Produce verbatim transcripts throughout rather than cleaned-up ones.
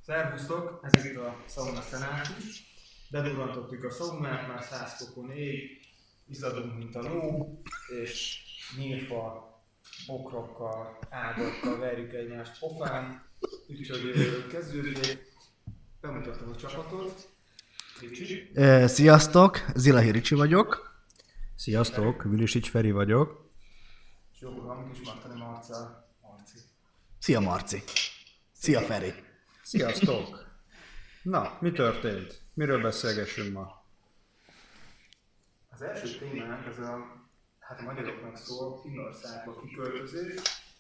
Szervusztok, ez itt a Sauna Szenátus. Bedurrantottuk a szaunát, már száz fokon ég, izzadunk, mint a ló, és nyírfa, bokrokkal, ágakkal verjük egymást pofán. Úgyhogy kezdődjék, bemutatom a csapatot. Ricsi. Sziasztok, Zilahi Ricsi vagyok. Sziasztok, Vilisics Feri vagyok. És jó magam, Kismartani Marca, Marci. Szia Marci. Szia Feri. Sziasztok! Na, mi történt? Miről beszélgessünk ma? Az első témánk az a, hát a magyaroknak szól, Finnországba kiköltözés,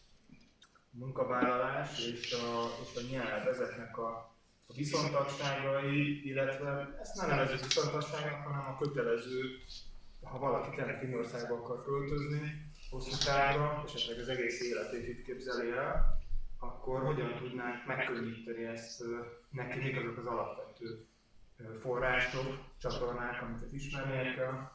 munkavállalás és a, és a nyelv, ezeknek a, a viszontagságai, illetve ezt nem nevezzük viszontagságnak, hanem a kötelező, ha valaki tényleg Finnországba akar költözni, hosszú távra, és esetleg az egész életét itt képzeli el, akkor hogyan tudnánk megkönnyíteni ezt neki, még azok az alapvető források, csatornák, amiket ismernie kell.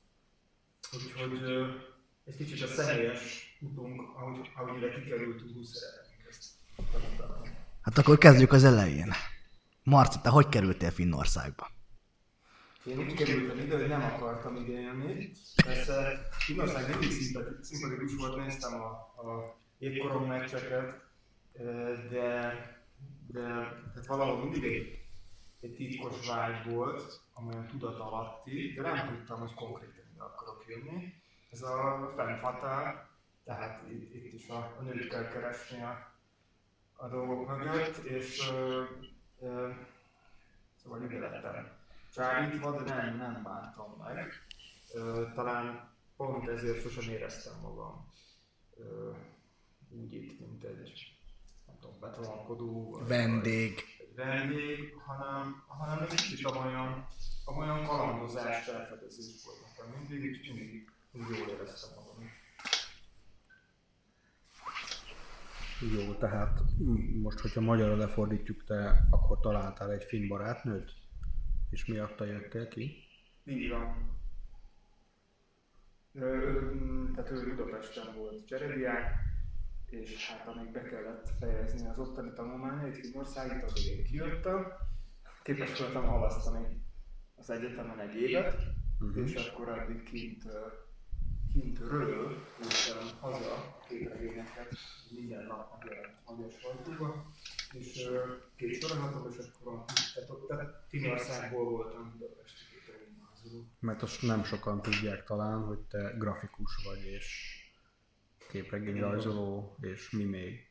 Úgyhogy egy kicsit a személyes utunk, ahogy, ahogy ide kikerültünk, úgy szeretnénk ezt tanulni. Hát akkor kezdjük az elején. Marci, te hogy kerültél Finnországba? Én úgy kerültem ide, hogy nem akartam ide jönni. Persze Finnország mindig szimpatikus volt, néztem a, a jégkorong meccseket, de, de tehát valahol mindig egy, egy titkos vágy volt, amolyan tudat alatti, de nem tudtam, hogy konkrétan ide akarok jönni. Ez a femme fatale, tehát itt, itt is a, a nőt kell keresni a, a dolgok mögött, és ö, ö, szóval ide lettem csábítva, de nem, nem bántam meg. Ö, talán pont ezért sosem éreztem magam ö, úgy itt, mint egy betonalkodó, Vendég. vendég, hanem, hanem egy kicsit amolyan, amolyan kalandozás, felfedezés volt nekem mindig, és mindig, mindig jól éreztem magam. Jó, tehát most, hogyha magyarra lefordítjuk, te akkor találtál egy finn barátnőt? És miatta jöttél ki? Így van. Tehát ő Budapesten volt cserediák, és hát amíg be kellett fejezni az ottani tanulmányait, Finnországit, addig én kijöttem. Képes voltam halasztani az egyetemen egy évet, uh-huh. és akkor addig kint, kintről jöttem haza képregényeket minden nap magyar, magyar sajtóba, és két sorozatom, és akkor tehát Finnországból voltam budapesti képregénymázoló. Mert azt nem sokan tudják talán, hogy te grafikus vagy, és képregényrajzoló, és mi még?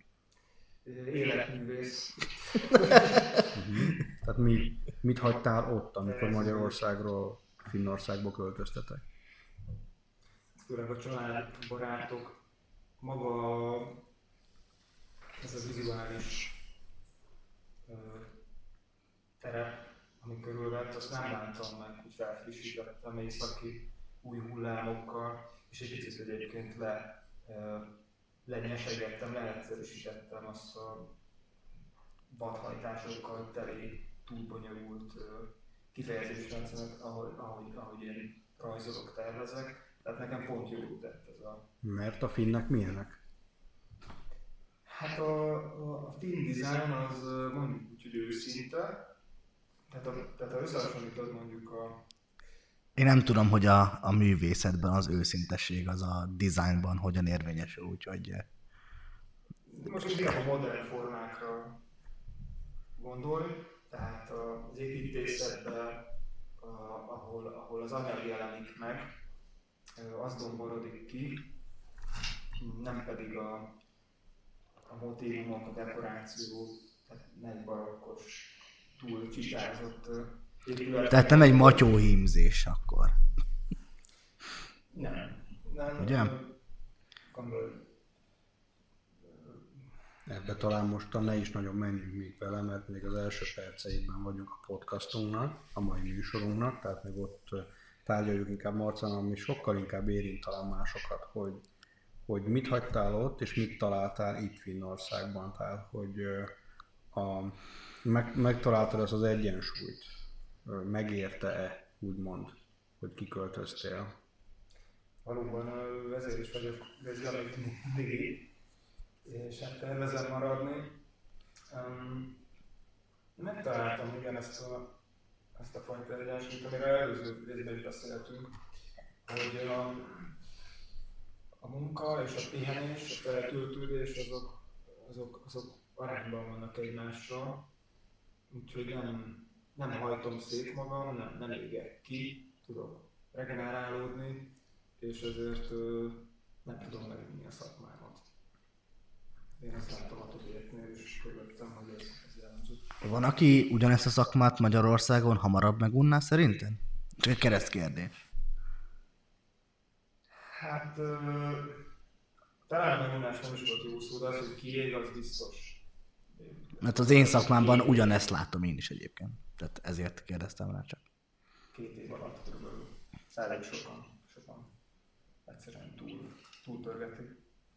Életművész. uh-huh. Tehát mi, mit hagytál ott, amikor Magyarországról Finnországba költöztetek? Főleg a család, barátok, maga ez a vizuális uh, terep, ami körülvett, azt nem bántam meg, hogy felfrissítettem északi új hullámokkal, és egy kicsit egyébként le lenyesegettem, leegyszerűsítettem azt a vadhajtásokkal teli, túlbonyolult kifejezésrendszert, ahogy, ahogy, ahogy én rajzolok, tervezek. Tehát nekem pont jól tett ez a... Mert a finnek milyenek? Hát a, a, a finn design az mondjuk úgy, hogy őszinte. Tehát a, tehát ha összehasonlítod mondjuk a... Én nem tudom, hogy a, a művészetben az őszintesség az a designban hogyan érvényesül, úgyhogy... Most inkább a modern formákra gondolj, tehát az építészetben, ahol, ahol az anyag jelenik meg, az domborodik ki, nem pedig a, a motívumok, a dekoráció, tehát nem barokkos, túl csicsázott épület. Tehát nem egy matyóhímzés akkor. Nem. Nem. Ugye? Gondolj. Ebbe talán mostan ne is nagyon menjünk még vele, mert még az első perceiben vagyunk a podcastunknak, a mai műsorunknak, tehát még ott tárgyaljuk inkább Marcán, ami sokkal inkább érint talán másokat, hogy, hogy mit hagytál ott, és mit találtál itt Finnországban, tehát hogy a, meg, megtaláltad ezt az egyensúlyt, megérte-e, úgymond, hogy kiköltöztél? Valóban ezért is vagyok vezérelő mindig, és hát tervezem maradni. Um, Megtaláltam igen ezt a, ezt a fajta egyensúlyt, amire előző részben is beszéltünk, hogy a, a munka és a pihenés, a feltöltődés azok, azok, azok arányban vannak egymással, úgyhogy nem, nem hajtom szét magam, nem, nem égek ki, tudok regenerálódni, és ezért ö, nem tudom meginni a szakmámat. Én ezt láttam a többieknél, és körülöttem, hogy ez, ez jellemző. Van, aki ugyanezt a szakmát Magyarországon hamarabb megunná szerinted? Csak egy keresztkérdés. Hát ö, talán a megunás nem is volt jó szó, de az, hogy kiég, az biztos. Mert az én szakmámban ugyanezt látom én is egyébként. Tehát ezért kérdeztem rá csak. Két év alatt körülbelül. Elég sokan, sokan egyszerűen túl, túl törgetik.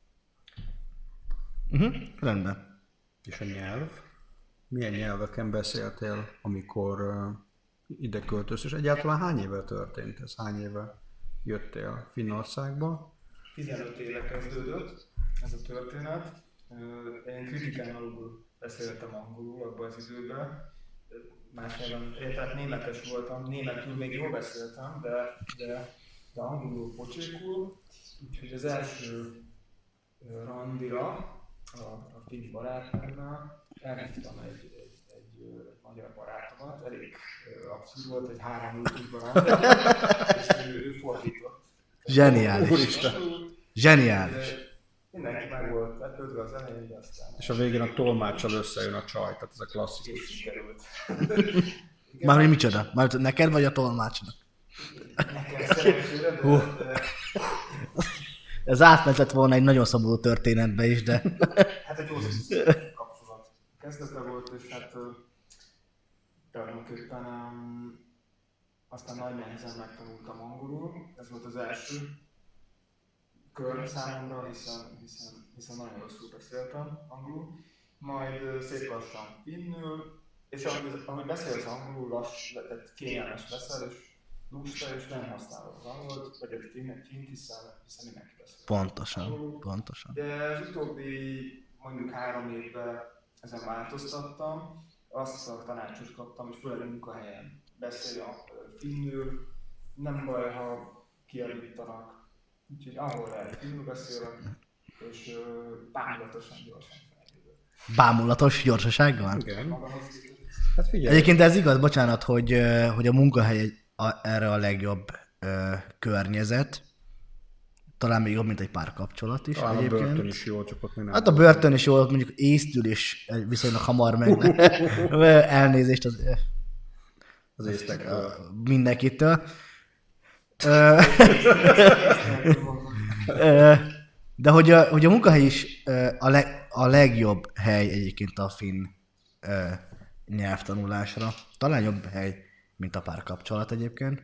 Uh-huh. Rendben. És a nyelv? Milyen nyelveken beszéltél, amikor uh, ide költözsz, és egyáltalán hány éve történt ez? Hány éve jöttél Finnországba? tizenöt éve kezdődött ez a történet. Én kritikán alul beszéltem angolul abban az időben. Más nyelven, tehát németes voltam, németül még jól beszéltem, de, de, de angolul pocsékul. Úgyhogy az első randira a, a finn barátnőmmel elhívtam egy, egy, egy, egy magyar barátomat, elég abszurd volt, egy három ültünk barát, és ő, ő fordított. Zseniális. Úristen. Zseniális. Mindenki meg volt lepődve az elején, de aztán... És a végén a tolmáccsal összejön a csaj, tehát ez a klasszikus. És sikerült. Mármint micsoda? Mármint neked vagy a tolmácsnak? Nekem szerencsére, de... Uh. Ez átmentett volna egy nagyon szomorú történetbe is, de... Hát egy hosszú kapcsolat kezdete volt, és hát tulajdonképpen um, aztán nagy nehezen megtanultam angolul. Ez volt az első kör számomra, hiszen, hiszen, hiszen nagyon rosszul beszéltem angolul. Majd szép lassan finnül, és ahogy, ahogy beszélsz angolul, lass, tehát kényelmes leszel, és lusta, és nem használod az angolt, vagy egy finnet kint, hiszen, hiszen mindenki beszél. Pontosan, angolul. pontosan. De az utóbbi mondjuk három évben ezen változtattam, azt a tanácsot kaptam, hogy főleg a munkahelyen beszélj a finnül, nem baj, ha kiavítanak. Úgyhogy ahol lehet finnül beszélek, és bámulatosan gyorsan fejlődök. Bámulatos gyorsasággal? Igen. Hát figyelj. Egyébként ez igaz, bocsánat, hogy, hogy a munkahely egy, a, erre a legjobb ö, környezet. Talán még jobb, mint egy párkapcsolat is. Talán egyébként. a börtön is jó, csak ott még nem. Hát a börtön is jó, mondjuk észtül is viszonylag hamar meg. Elnézést az, az észtekről. Mindenkitől. De hogy a, hogy a munkahely is a, leg, a legjobb hely egyébként a finn nyelvtanulásra. Talán jobb hely, mint a párkapcsolat egyébként.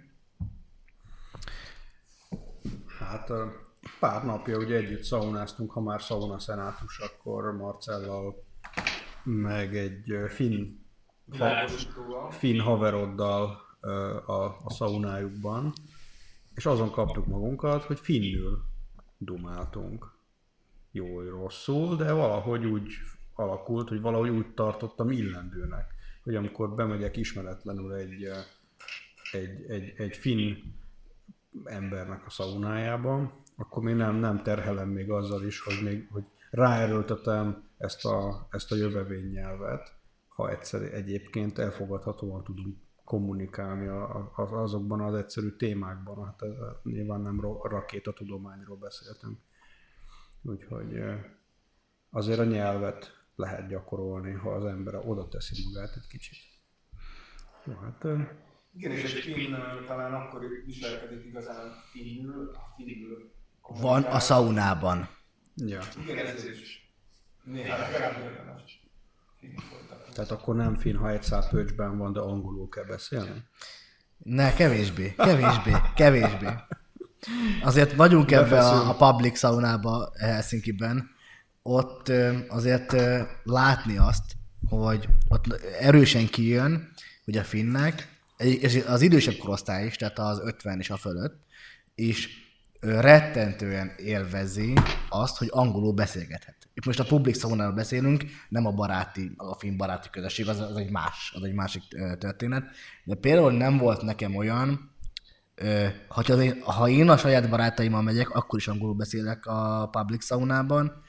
Hát pár napja ugye együtt szaunáztunk, ha már sauna szenátus, akkor Marcellal meg egy finn, ha, finn haveroddal a, a szaunájukban, és azon kaptuk magunkat, hogy finnül dumáltunk. Jól, rosszul, de valahogy úgy alakult, hogy valahogy úgy tartottam illendőnek, hogy amikor bemegyek ismeretlenül egy, egy, egy, egy finn embernek a szaunájába, akkor még nem, nem terhelem még azzal is, hogy, még, hogy ráerőltetem ezt a, ezt a jövevény nyelvet, ha egyszer egyébként elfogadhatóan tudunk kommunikálni a, a, azokban az egyszerű témákban. Hát ez, nyilván nem rakétatudományról beszéltünk. Úgyhogy azért a nyelvet lehet gyakorolni, ha az ember oda teszi magát egy kicsit. Jó, hát... Igen, és egy finn talán akkor viselkedik igazán finnül, a finnül. Van a szaunában. Ja. Igen, ez is. Néha legalább érdemes. Tehát akkor nem finn, ha egy szál pöcsben van, de angolul kell beszélni? Ne, kevésbé, kevésbé, kevésbé. Azért vagyunk ebben a, a public szaunába Helsinkiben. Ott azért látni azt, hogy ott erősen kijön, hogy a finnek, és az idősebb korosztály is, tehát az ötven és a fölött, és ö, rettentően élvezi azt, hogy angolul beszélgethet. Itt most a public szaunáról beszélünk, nem a baráti, a film baráti közösség, az, az egy más, az egy másik ö, történet. De például nem volt nekem olyan, ö, hogyha én, ha én a saját barátaimmal megyek, akkor is angolul beszélek a public szaunában.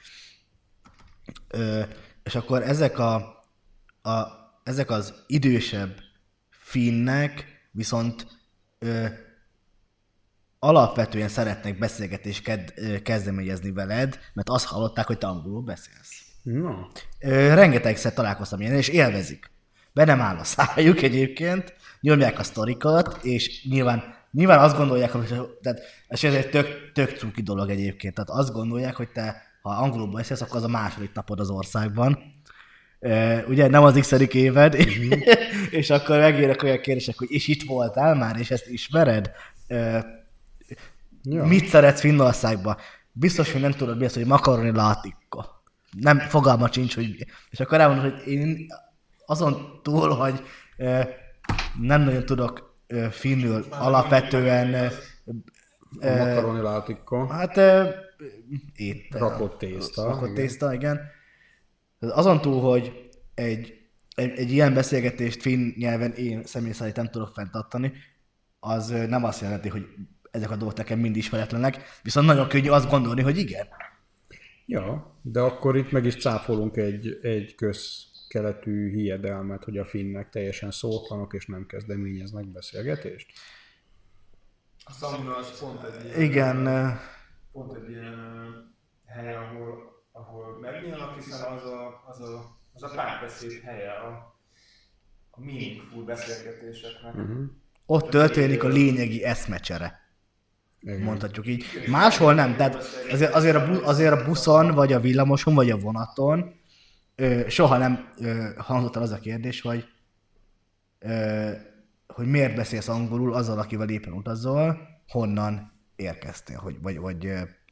Ö, és akkor ezek, a, a, ezek az idősebb finnek viszont ö, alapvetően szeretnek beszélgetést ked, ö, kezdeményezni veled, mert azt hallották, hogy te angolul beszélsz. No. Ö, rengetegszer találkoztam ilyen, és élvezik. Be nem áll a szájuk egyébként, nyomják a sztorikat, és nyilván, nyilván azt gondolják, hogy tehát, és ez egy tök, tök cuki dolog egyébként, tehát azt gondolják, hogy te, ha angolul beszélsz, akkor az a második napod az országban. Uh, ugye nem az x-edik éved, mm-hmm. és akkor megérnek olyan kérdések, hogy és itt voltál már, és ezt ismered? Uh, ja. Mit szeretsz Finnországban? Biztos, hogy nem tudod mi az, hogy makaroni látikko. Nem, fogalma sincs, hogy... És akkor elmondod, hogy én azon túl, hogy uh, nem nagyon tudok uh, finnül alapvetően... Uh, a makaroni látikko. Hát... Uh, étel. Rakott tészta. Rakott igen. tészta, igen. Azon túl, hogy egy, egy, egy ilyen beszélgetést finn nyelven én személy szerint nem tudok fenntartani, az nem azt jelenti, hogy ezek a dolgok nekem mind ismeretlenek, viszont nagyon könnyű azt gondolni, hogy igen. Ja, de akkor itt meg is cáfolunk egy, egy közkeletű hiedelmet, hogy a finnek teljesen szótlanok és nem kezdeményeznek beszélgetést. A szauna az pont egy ilyen, igen. Pont egy ilyen hely, ahol ahol megnyílnak, hiszen az a, az a, az a párbeszéd helye a, a meaningful beszélgetéseknek. Uh-huh. Ott történik a lényegi eszmecsere. Igen. Mondhatjuk így. Máshol nem, tehát azért, azért, a, bu, azért a buszon, vagy a villamoson, vagy a vonaton ö, soha nem ö, hangzott el az a kérdés, hogy, ö, hogy miért beszélsz angolul azzal, akivel éppen utazol, honnan érkeztél, hogy, vagy, vagy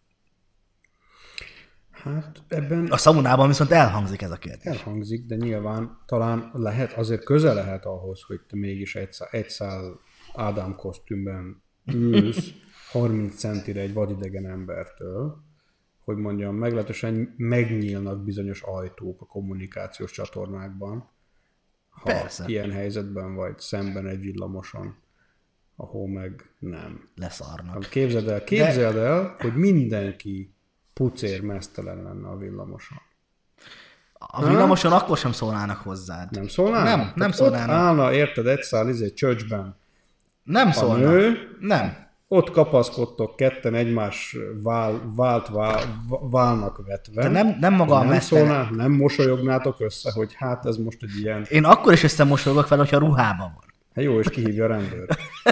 hát ebben... A szaunában viszont elhangzik ez a kérdés. Elhangzik, de nyilván talán lehet, azért köze lehet ahhoz, hogy te mégis egy szál, egy szál Ádám kosztümben ülsz harminc centire egy vadidegen embertől, hogy mondjam, meglehetősen megnyílnak bizonyos ajtók a kommunikációs csatornákban, ha Persze. ilyen helyzetben vagy szemben egy villamoson, ahol meg nem. Leszarnak. Képzeld el, képzeld de... el, hogy mindenki pucér mesztelen lenne a villamoson. A villamoson akkor sem szólnának hozzád. Nem szólnának? Nem, nem szólnának. Ott állna, érted, egy szál izé churchben. Nem szólnak. Nő, nem. Ott kapaszkodtok ketten egymás vál, vált vál, válnak vetve. De nem, nem maga nem a mesztelen. Szólná, nem mosolyognátok össze, hogy hát ez most egy ilyen... Én akkor is összemosolygok fel, hogyha ruhában van. Hát jó, és kihívja a rendőr.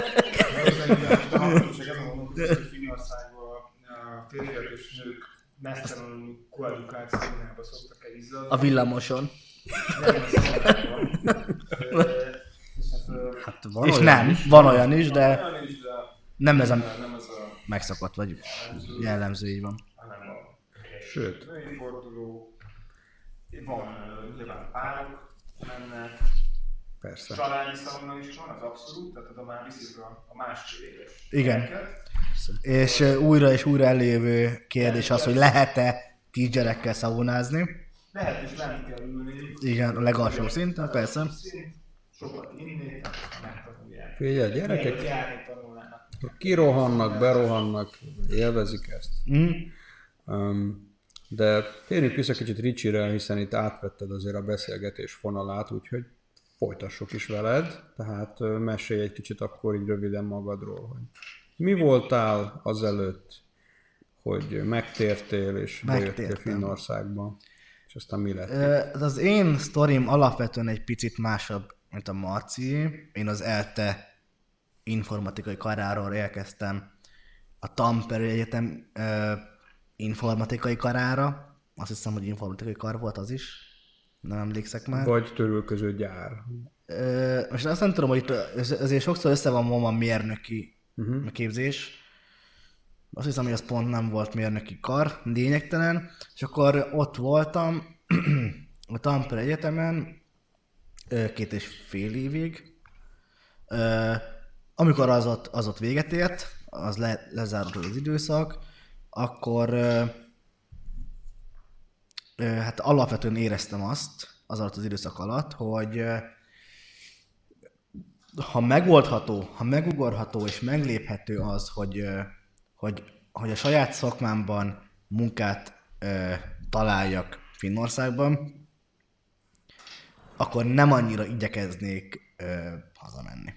A hatóság ezen gondolkodik, hogy Finnországban a férfiak és nők mesztelenül koedukációjába szoktak el izzadni. A villamoson. Hát van és olyan nem, is. van olyan is, de Olyan is, de nem ez a nem ez a megszokott, vagy jellemző, így van. hanem a Sőt. női forduló. Van uh, nyilván párok mennek, Persze. családi szauna is van, az abszolút, tehát oda már viszik a, a másfél éves Igen. gyereket. És uh, újra és újra elévő kérdés az, hogy lehet-e kisgyerekkel szaunázni. Lehet is lent kell ülni. Igen, a legalsó szinten, persze. Szint, sokat inni, tehát megtanulják. Figyelj, gyerekek Még járni tanulnának. kirohannak, berohannak, élvezik ezt. Mm. Um, de térjünk vissza kicsit Ricsi-re, hiszen itt átvetted azért a beszélgetés fonalát, úgyhogy folytassuk is veled. Tehát uh, mesélj egy kicsit akkor így röviden magadról, hogy mi voltál azelőtt, hogy megtértél és bejöttél Finnországba, és aztán mi lett? Uh, az én sztorim alapvetően egy picit másabb, mint a Marci. Én az ELTE informatikai karáról érkeztem a Tampere Egyetem uh, informatikai karára. Azt hiszem, hogy informatikai kar volt az is. Nem emlékszek már. Vagy törülköző gyár. Uh, most azt nem tudom, hogy itt azért sokszor össze van mondva mérnöki uh-huh. képzés. Azt hiszem, hogy az pont nem volt mérnöki kar, lényegtelen. És akkor ott voltam a Tampere Egyetemen két és fél évig. amikor az ott, az ott véget ért, az le, lezárodott az időszak, akkor ö, ö, hát alapvetően éreztem azt az alatt az időszak alatt, hogy ö, ha megoldható, ha megugorható és megléphető az, hogy, ö, hogy, hogy a saját szakmámban munkát ö, találjak Finnországban, akkor nem annyira igyekeznék ö, hazamenni.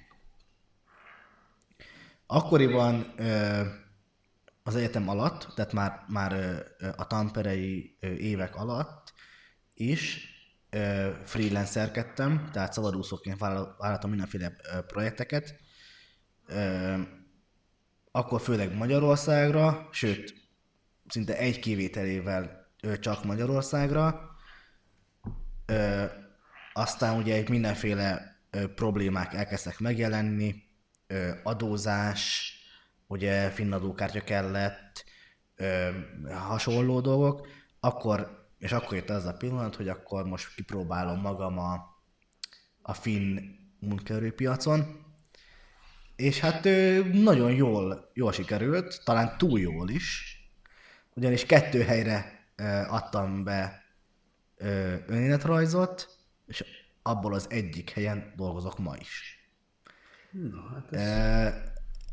Akkoriban ö, az egyetem alatt, tehát már, már ö, a tamperei ö, évek alatt is ö, freelancerkedtem, tehát szabadúszóként vállaltam mindenféle ö, projekteket. Ö, akkor főleg Magyarországra, sőt, szinte egy kivételével ö, csak Magyarországra. Ö, aztán ugye mindenféle ö, problémák elkezdtek megjelenni, ö, adózás, ugye finn adókártya kellett, ö, hasonló dolgok, akkor, és akkor jött az a pillanat, hogy akkor most kipróbálom magam a, a finn munkaerőpiacon, és hát ö, nagyon jól, jól sikerült, talán túl jól is, ugyanis kettő helyre ö, adtam be ö, önéletrajzot, és abból az egyik helyen dolgozok ma is. Na, hát ez... E,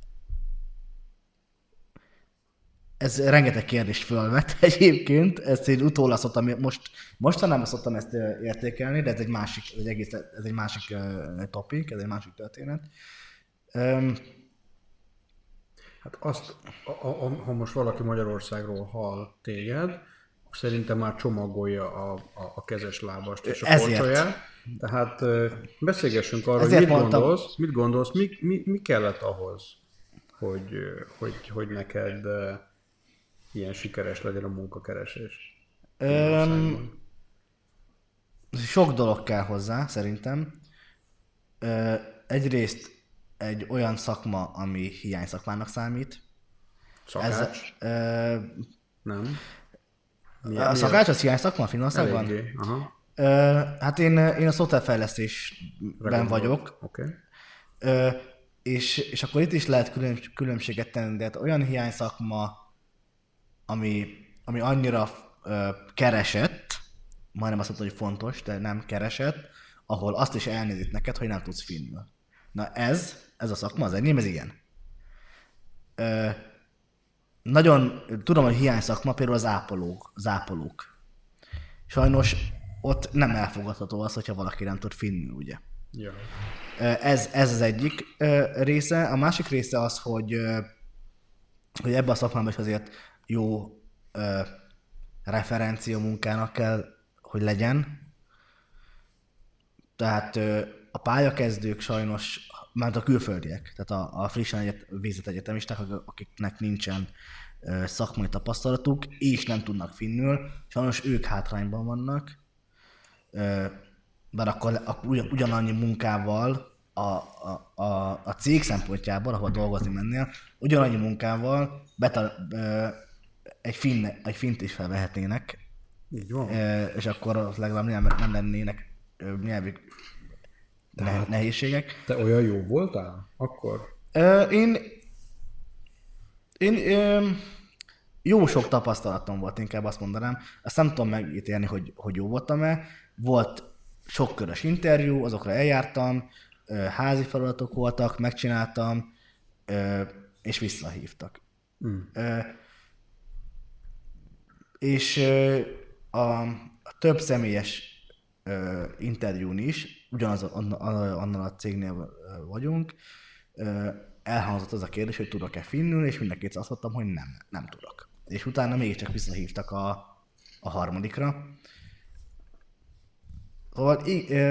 ez rengeteg kérdést fölvett egyébként, ezt én utólag szoktam, most, mostanában szoktam ezt értékelni, de ez egy másik, egy egész, ez egy másik uh, topic, ez egy másik történet. Um, hát azt, a, a, ha most valaki Magyarországról hall téged, szerintem már csomagolja a, a, a kezes lábast és a korcsolyát. Tehát beszélgessünk arról, hogy mit gondolsz, mit gondolsz, mi, mi, mi kellett ahhoz, hogy, hogy, hogy neked ilyen sikeres legyen a munkakeresés? Um, sok dolog kell hozzá, szerintem. Uh, egyrészt egy olyan szakma, ami hiány szakmának számít. Szakács? Ez, uh, Nem. Milyen, a szakács az hiány szakma Finnországban? Eléggé, aha. Uh, hát én, én a szoftverfejlesztésben vagyok. Okay. Uh, és, és akkor itt is lehet külön, különbséget tenni, de hát olyan hiány szakma, ami, ami annyira uh, keresett, majdnem azt mondta, hogy fontos, de nem keresett, ahol azt is elnézik neked, hogy nem tudsz finnül. Na ez, ez a szakma, az enyém, ez ilyen. Uh, nagyon, tudom, hogy hiány szakma, például az ápolók, az ápolók. Sajnos ott nem elfogadható az, hogyha valaki nem tud finnül, ugye. Ja. Ez, ez az egyik része. A másik része az, hogy, hogy ebben a szakmában is azért jó referencia munkának kell, hogy legyen. Tehát a pályakezdők sajnos, már a külföldiek, tehát a, a frissen egyet, végzett egyetemisták, akiknek nincsen szakmai tapasztalatuk, és nem tudnak finnül, sajnos ők hátrányban vannak. Bár akkor, akkor ugyanannyi munkával a, a, a, a cég szempontjából, ahol dolgozni mennél, ugyanannyi munkával betal, egy, finn, egy fint is felvehetnének. Így van. És akkor legalább nem, nem lennének nyelvi ne, nehézségek. Te olyan jó voltál akkor? Én, én, én jó sok tapasztalatom volt, inkább azt mondanám. Azt nem tudom megítélni, hogy, hogy jó voltam-e. Volt sok körös interjú, azokra eljártam, házi feladatok voltak, megcsináltam, és visszahívtak. Mm. És a, a több személyes interjún is, ugyanaz annál a cégnél vagyunk, elhangzott az a kérdés, hogy tudok-e finnül, és mindenkit azt mondtam, hogy nem, nem tudok. És utána mégiscsak visszahívtak a, a harmadikra. Szóval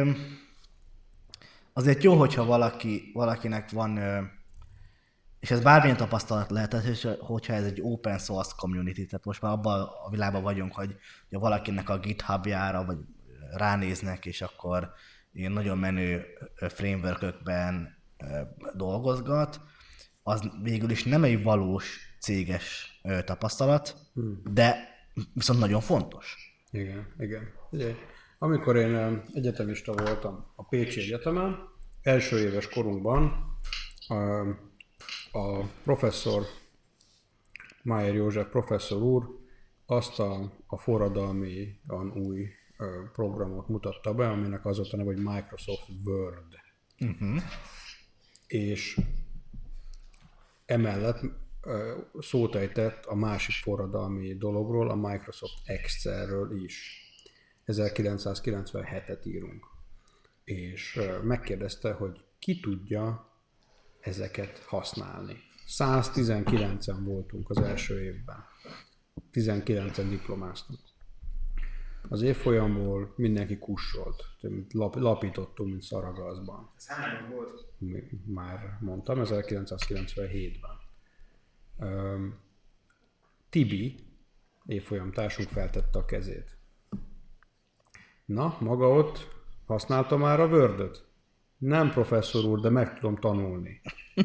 azért jó, hogyha valaki, valakinek van, és ez bármilyen tapasztalat lehet, hogyha ez egy open source community, tehát most már abban a világban vagyunk, hogy, hogy valakinek a GitHubjára vagy ránéznek, és akkor ilyen nagyon menő framework-ökben dolgozgat, az végül is nem egy valós céges tapasztalat, hmm. de viszont nagyon fontos. Igen, igen. Ugye, amikor én egyetemista voltam a Pécsi Egyetemen, első éves korunkban a, a professzor, Májer József professzor úr azt a, a forradalmian új ö, programot mutatta be, aminek az volt a neve, hogy Microsoft Word. Uh-huh. És emellett ö, szót ejtett a másik forradalmi dologról, a Microsoft Excelről is. ezerkilencszázkilencvenhetet írunk. És ö, megkérdezte, hogy ki tudja ezeket használni. száztizenkilencen voltunk az első évben. tizenkilencen diplomáztunk. Az évfolyamból mindenki kussolt. Lap, lapítottunk, mint szaragazban. Ez hány volt? Már mondtam, ezerkilencszázkilencvenhétben. Um, Tibi, évfolyam társunk feltette a kezét. Na, maga ott használta már a Word-öt? Nem, professzor úr, de meg tudom tanulni.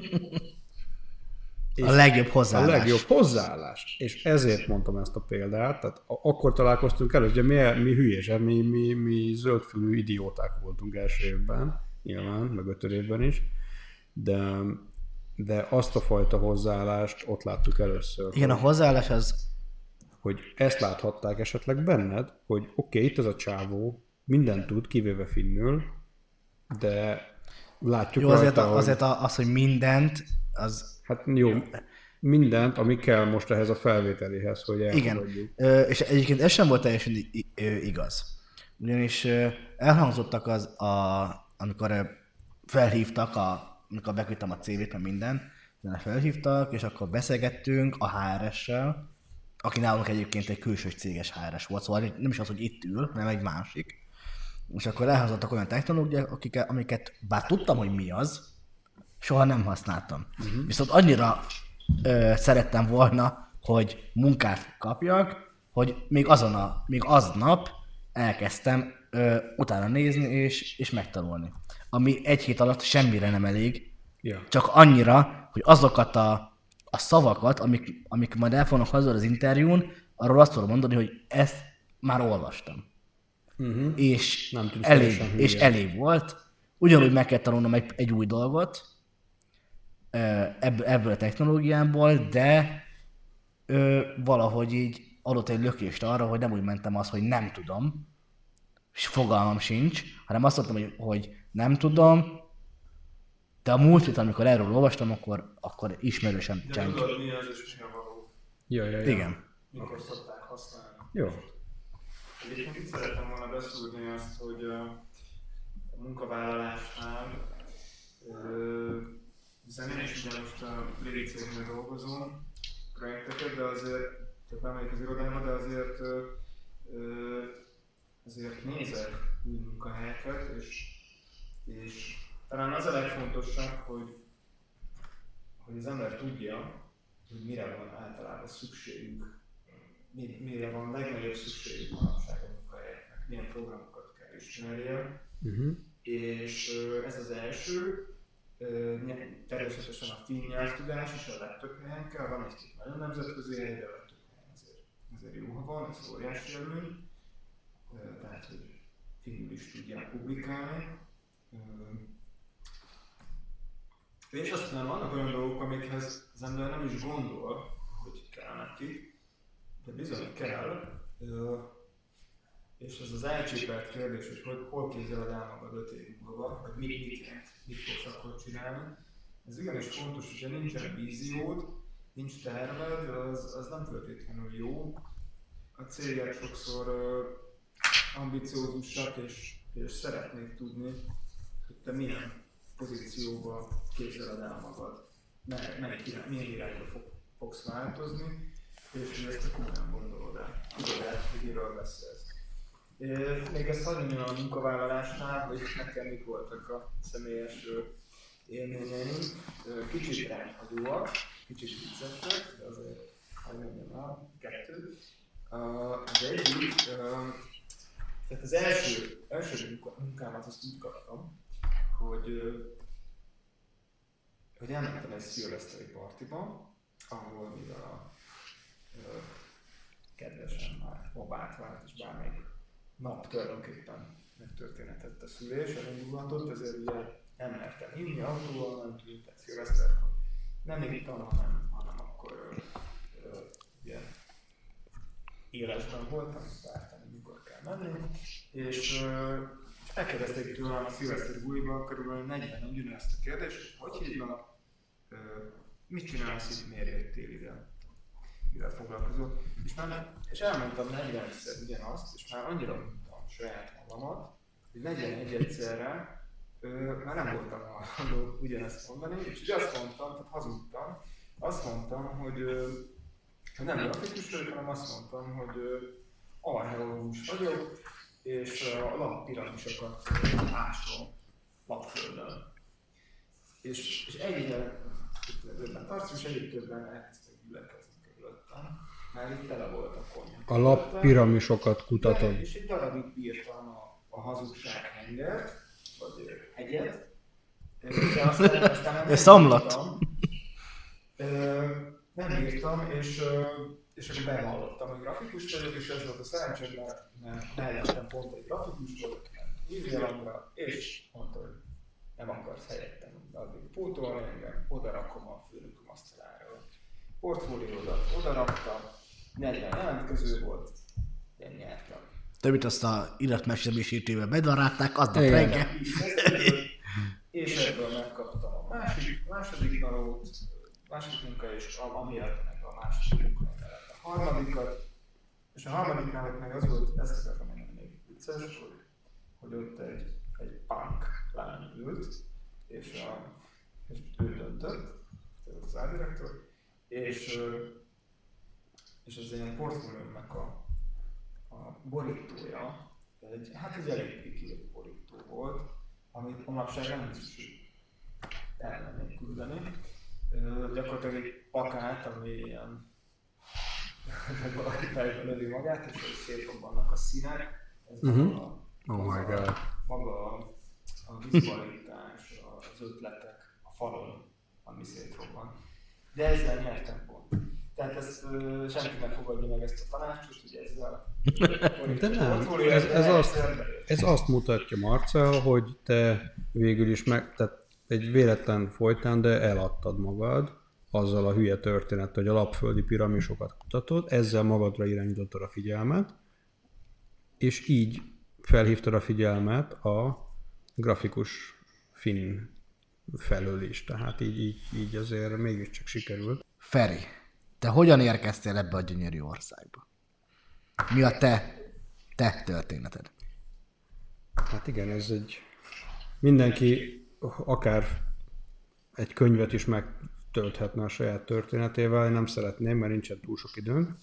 A legjobb hozzáállás. A legjobb hozzáállás. És ezért mondtam ezt a példát. Tehát akkor találkoztunk előtt, hogy mi, mi hülyések, mi, mi, mi zöldfülű idióták voltunk első évben, nyilván, meg ötöd évben is, de, de azt a fajta hozzáállást ott láttuk először. Igen, hogy, a hozzáállás az... Hogy ezt láthatták esetleg benned, hogy oké, okay, itt ez a csávó, mindent tud, kivéve finnül, de látjuk jó, azért, rajta, a, azért az, hogy mindent, az... Hát jó, mindent, ami kell most ehhez a felvételéhez, hogy elfogadjuk. Igen, és egyébként ez sem volt teljesen igaz. Ugyanis elhangzottak az, a, amikor felhívtak, a, amikor beküldtem a cé vét, meg minden, felhívtak, és akkor beszélgettünk a há er essel, aki nálunk egyébként egy külső céges há er es volt, szóval nem is az, hogy itt ül, hanem egy másik. És akkor elhangzottak olyan technológiák, akiket, amiket bár tudtam, hogy mi az, soha nem használtam. Uh-huh. Viszont annyira ö, szerettem volna, hogy munkát kapjak, hogy még azon a, még aznap elkezdtem ö, utána nézni és, és megtanulni. Ami egy hét alatt semmire nem elég, yeah. Csak annyira, hogy azokat a, a szavakat, amik, amik majd el fognak hozzá az interjún, arról azt tudom mondani, hogy ezt már olvastam. Uh-huh. És, nem elég, és elég volt. Ugyanúgy meg kell tanulnom egy, egy új dolgot, Ebből, ebből a technológiából, de ö, valahogy így adott egy lökést arra, hogy nem úgy mentem azt, hogy nem tudom, és fogalmam sincs, hanem azt mondtam, hogy, hogy nem tudom, de a múlt héten, amikor erről olvastam, akkor, akkor ismerősen csenk. De tudod, mi az és mi a való? Ja, ja, ja. Igen. Mikor szokták használni? Jó. Egyébként itt szerettem volna beszúrni azt, hogy a munkavállalásnál ö, hiszen én is ugye most a Lili cégnél dolgozom projekteket, de azért, tehát bemegyek az irodába, de azért, ö, ö, azért nézek új munkahelyeket, és, és talán az a legfontosabb, hogy, hogy az ember tudja, hogy mire van általában szükségük, mire van legnagyobb szükségük manapság a munkahelyeknek, milyen programokat kell ismerje, uh-huh. És ö, ez az első. Természetesen a finn nyelvtudás is a legtöbb helyen kell, van egy nagyon nemzetközi hely, de a legtöbb helyen azért, azért jó, ha van, ez óriási előny. Tehát, hogy finnül is tudják publikálni. És aztán vannak olyan dolgok, amikhez az ember nem is gondol, hogy kell neki, de bizony kell. És ez az elcsépelt kérdés, hogy, hogy hol képzeled el magad öt év múlva, vagy mit, mit, mit fogsz akkor csinálni. Ez igenis fontos, hogyha nincsen víziód, nincs terved, az, az nem feltétlenül jó. A cégek sokszor uh, ambiciózusak, és, és szeretnék tudni, hogy te milyen pozícióba képzeled el magad, mely, melyik irány, milyen irányba fog, fogsz változni, és hogy ezt a komolyan gondolod el. Tudod el, hogy miről beszélsz. Még ezt hadd mondjam a munkavállalásnál, hogy nekem mik voltak a személyes élményeim. Kicsit rányhagyóak, kicsit viccesek, de azért hadd mondjam a kettőt. Az egyik, tehát az első, első munkámat azt úgy kaptam, hogy, hogy elmentem egy szilveszteri partiba, ahol mivel a kedvesen már babát vált, és bármelyik nap tulajdonképpen megtörténhetett a szülés, elindulhatott, ezért ugye nem mertem inni, autóval mentünk, tehát szilveszterkor nem ittam, hanem, hanem akkor ö, ö, ugye, élesben voltam, vártam, hogy mikor kell menni, és, ö, és megkérdezték tőlem a szilveszteri buliban körülbelül negyven ugyanezt a kérdést, hogy hogy hívnak, ö, mit csinálsz itt, miért jöttél ide, mivel foglalkozol, és, már, és elmondtam negyvenszer ugyanazt, és már annyira mondtam saját magamat, hogy negyvenegy egyszerre Ö, már nem voltam hajlandó ugyanezt mondani, és ugye azt mondtam, tehát hazudtam, azt mondtam, hogy, ö, hogy nem grafikus vagyok, hanem azt mondtam, hogy ö, archeológus vagyok, és a lappiramisokat ásom lapföldön. És, és egyre többen tartsz, és egyre többen elkezdtek gyülekezni körülöttem, mert itt tele volt a konyak. A lappiramisokat kutatod. És egy darabig bírtam a, a hazugság hengert, vagy hegyet, de aztán, aztán nem, nem bírtam. Nem bírtam, és, és akkor bevallottam, hogy grafikus vagyok, és ez volt a szerencsém, mert, mert mellettem pont egy grafikus volt, írjalamra, és mondta, hogy nem akarsz helyettem addig pótolni engem, oda rakom a főnököm asztalára. Portfóliódat oda raktam, negyven jelentkező volt, én nyertem. Többit azt a iratmegsebésítével bedarálták, aznap reggel. És ebből megkaptam a másik, második narót, második munka, és amiatt meg a második munka mellett a harmadikat. És a harmadik narót meg az volt, ezt akartam mondani még vicces, hogy, hogy ott egy, egy punk lány ült, és, a, és ő döntött, az árdirektor, és, és az ilyen portfóliómnak a a borítója, egy, hát egy elég pikírt borító volt, amit manapság nem biztos, hogy elmennék küldeni. Uh, gyakorlatilag egy pakát, ami ilyen valaki fejben lövi magát, és hogy szétrobbannak a színek. Ez uh-huh. a, oh my God. Maga a, a vizualitás, az ötletek, a falon, ami szétrobban. De ezzel nyertem pont. Tehát ezt uh, senki nem fogadja meg ezt a tanácsot, hogy ezzel... De nem, ez, ez, azt, ez azt mutatja, Marcell, hogy te végül is meg, tehát egy véletlen folytán, de eladtad magad azzal a hülye történettel, hogy a lapföldi piramisokat kutatod, ezzel magadra irányítottad a figyelmet, és így felhívtad a figyelmet a grafikus finn felől is, tehát így, így, így azért mégiscsak sikerült. Feri, te hogyan érkeztél ebbe a gyönyörű országba? Mi a te, te történeted? Hát igen, ez egy... Mindenki akár egy könyvet is megtölthetne a saját történetével, én nem szeretném, mert nincsen túl sok időnk.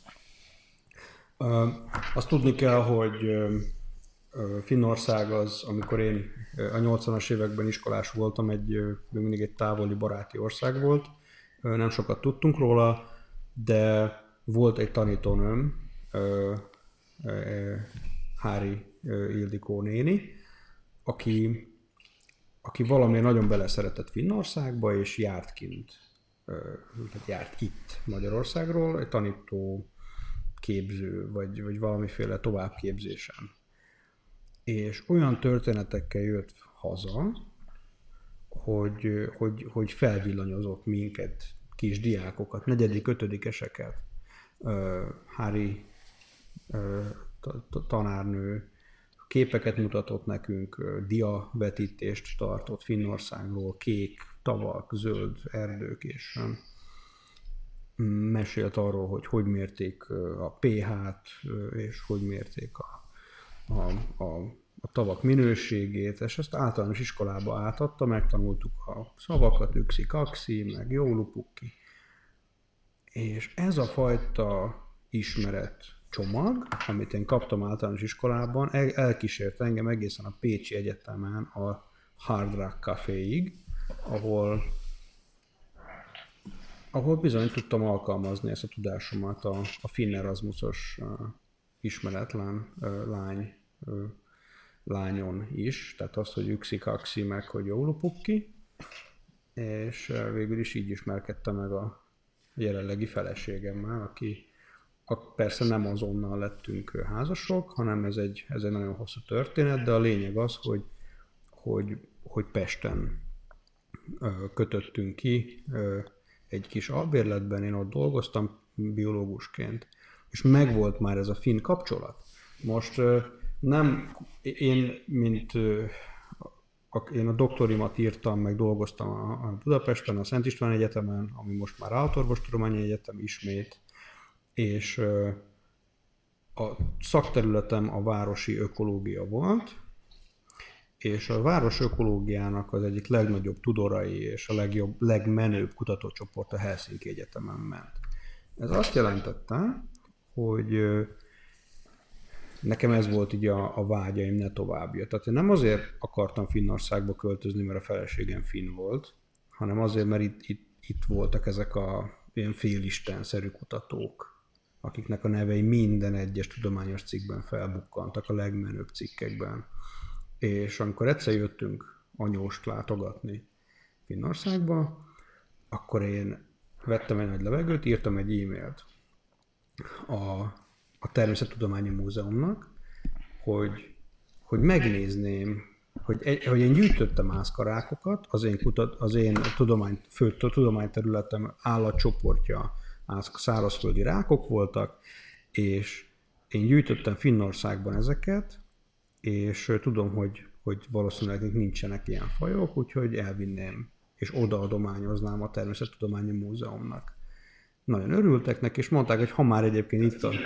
Azt tudni kell, hogy Finnország az, amikor én a nyolcvanas években iskolás voltam, egy, még mindig egy távoli baráti ország volt. Nem sokat tudtunk róla, de volt egy tanítónőm, Hári Ildikó néni, aki, aki valamiért nagyon beleszeretett Finnországba, és járt kint, járt itt Magyarországról, egy tanító képző, vagy, vagy valamiféle továbbképzésen. És olyan történetekkel jött haza, hogy, hogy, hogy felvillanyozott minket, kis diákokat, negyedik, ötödikeseket. Hári tanárnő képeket mutatott nekünk, diavetítést tartott Finnországról, kék tavak, zöld erdők, és mesélt arról, hogy hogy mérték a pé há-t, és hogy mérték a, a, a, a tavak minőségét, és ezt általános iskolába átadta, megtanultuk a szavakat, ükszi, kaxi, meg jólupukki. És ez a fajta ismeret csomag, amit én kaptam általános iskolában, el, elkísért engem egészen a Pécsi Egyetemen a Hard Rock Caféig, ahol, ahol bizony tudtam alkalmazni ezt a tudásomat a, a Finn Erasmusos uh, ismeretlen uh, lány, uh, lányon is, tehát azt, hogy ükszi-kaxi, meg hogy jólupukki, és uh, végül is így ismerkedtem meg a jelenlegi feleségemmel, aki persze nem azonnal lettünk házasok, hanem ez egy, ez egy nagyon hosszú történet, de a lényeg az, hogy, hogy, hogy Pesten kötöttünk ki egy kis albérletben, én ott dolgoztam biológusként, és megvolt már ez a finn kapcsolat. Most nem, én, mint én a doktorimat írtam, meg dolgoztam a Budapesten, a Szent István Egyetemen, ami most már Állatorvostudományi Egyetem ismét, és a szakterületem a városi ökológia volt, és a város ökológiának az egyik legnagyobb tudorai és a legjobb, legmenőbb kutatócsoport a Helsinki Egyetemen ment. Ez azt jelentette, hogy nekem ez volt így a, a vágyaim, ne továbbja. Tehát én nem azért akartam Finnországba költözni, mert a feleségem finn volt, hanem azért, mert itt, itt, itt voltak ezek a ilyen félistenszerű kutatók, akiknek a nevei minden egyes tudományos cikkben felbukkantak, a legmenőbb cikkekben. És amikor egyszer jöttünk anyóst látogatni Finnországba, akkor én vettem egy nagy levegőt, írtam egy e-mailt a, a Természettudományi Múzeumnak, hogy, hogy megnézném, hogy, egy, hogy én gyűjtöttem mászkarákokat, az én, kutat, az én tudomány, fő tudományterületem állatcsoportja szárazföldi rákok voltak, és én gyűjtöttem Finnországban ezeket, és tudom, hogy, hogy valószínűleg nincsenek ilyen fajok, úgyhogy elvinném, és odaadományoznám a Természettudományi Múzeumnak. Nagyon örültek neki, és mondták, hogy ha már egyébként itt a...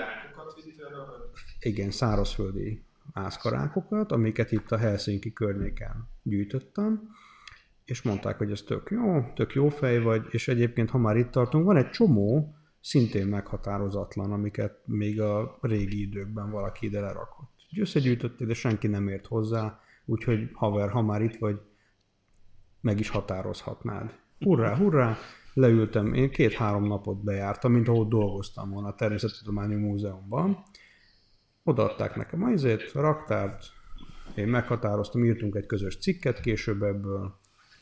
Igen, szárazföldi mászkarákokat, amiket itt a Helsinki környéken gyűjtöttem, és mondták, hogy ez tök jó, tök jó fej vagy, és egyébként, ha már itt tartunk, van egy csomó szintén meghatározatlan, amiket még a régi időkben valaki ide lerakott. Úgy összegyűjtötték, de senki nem ért hozzá, úgyhogy haver, ha már itt vagy, meg is határozhatnád. Hurrá, hurrá! Leültem, én két-három napot bejártam, mint ahol dolgoztam volna a Természettudományi Múzeumban. Odaadták nekem azért, a raktárt, én meghatároztam, írtunk egy közös cikket később ebből,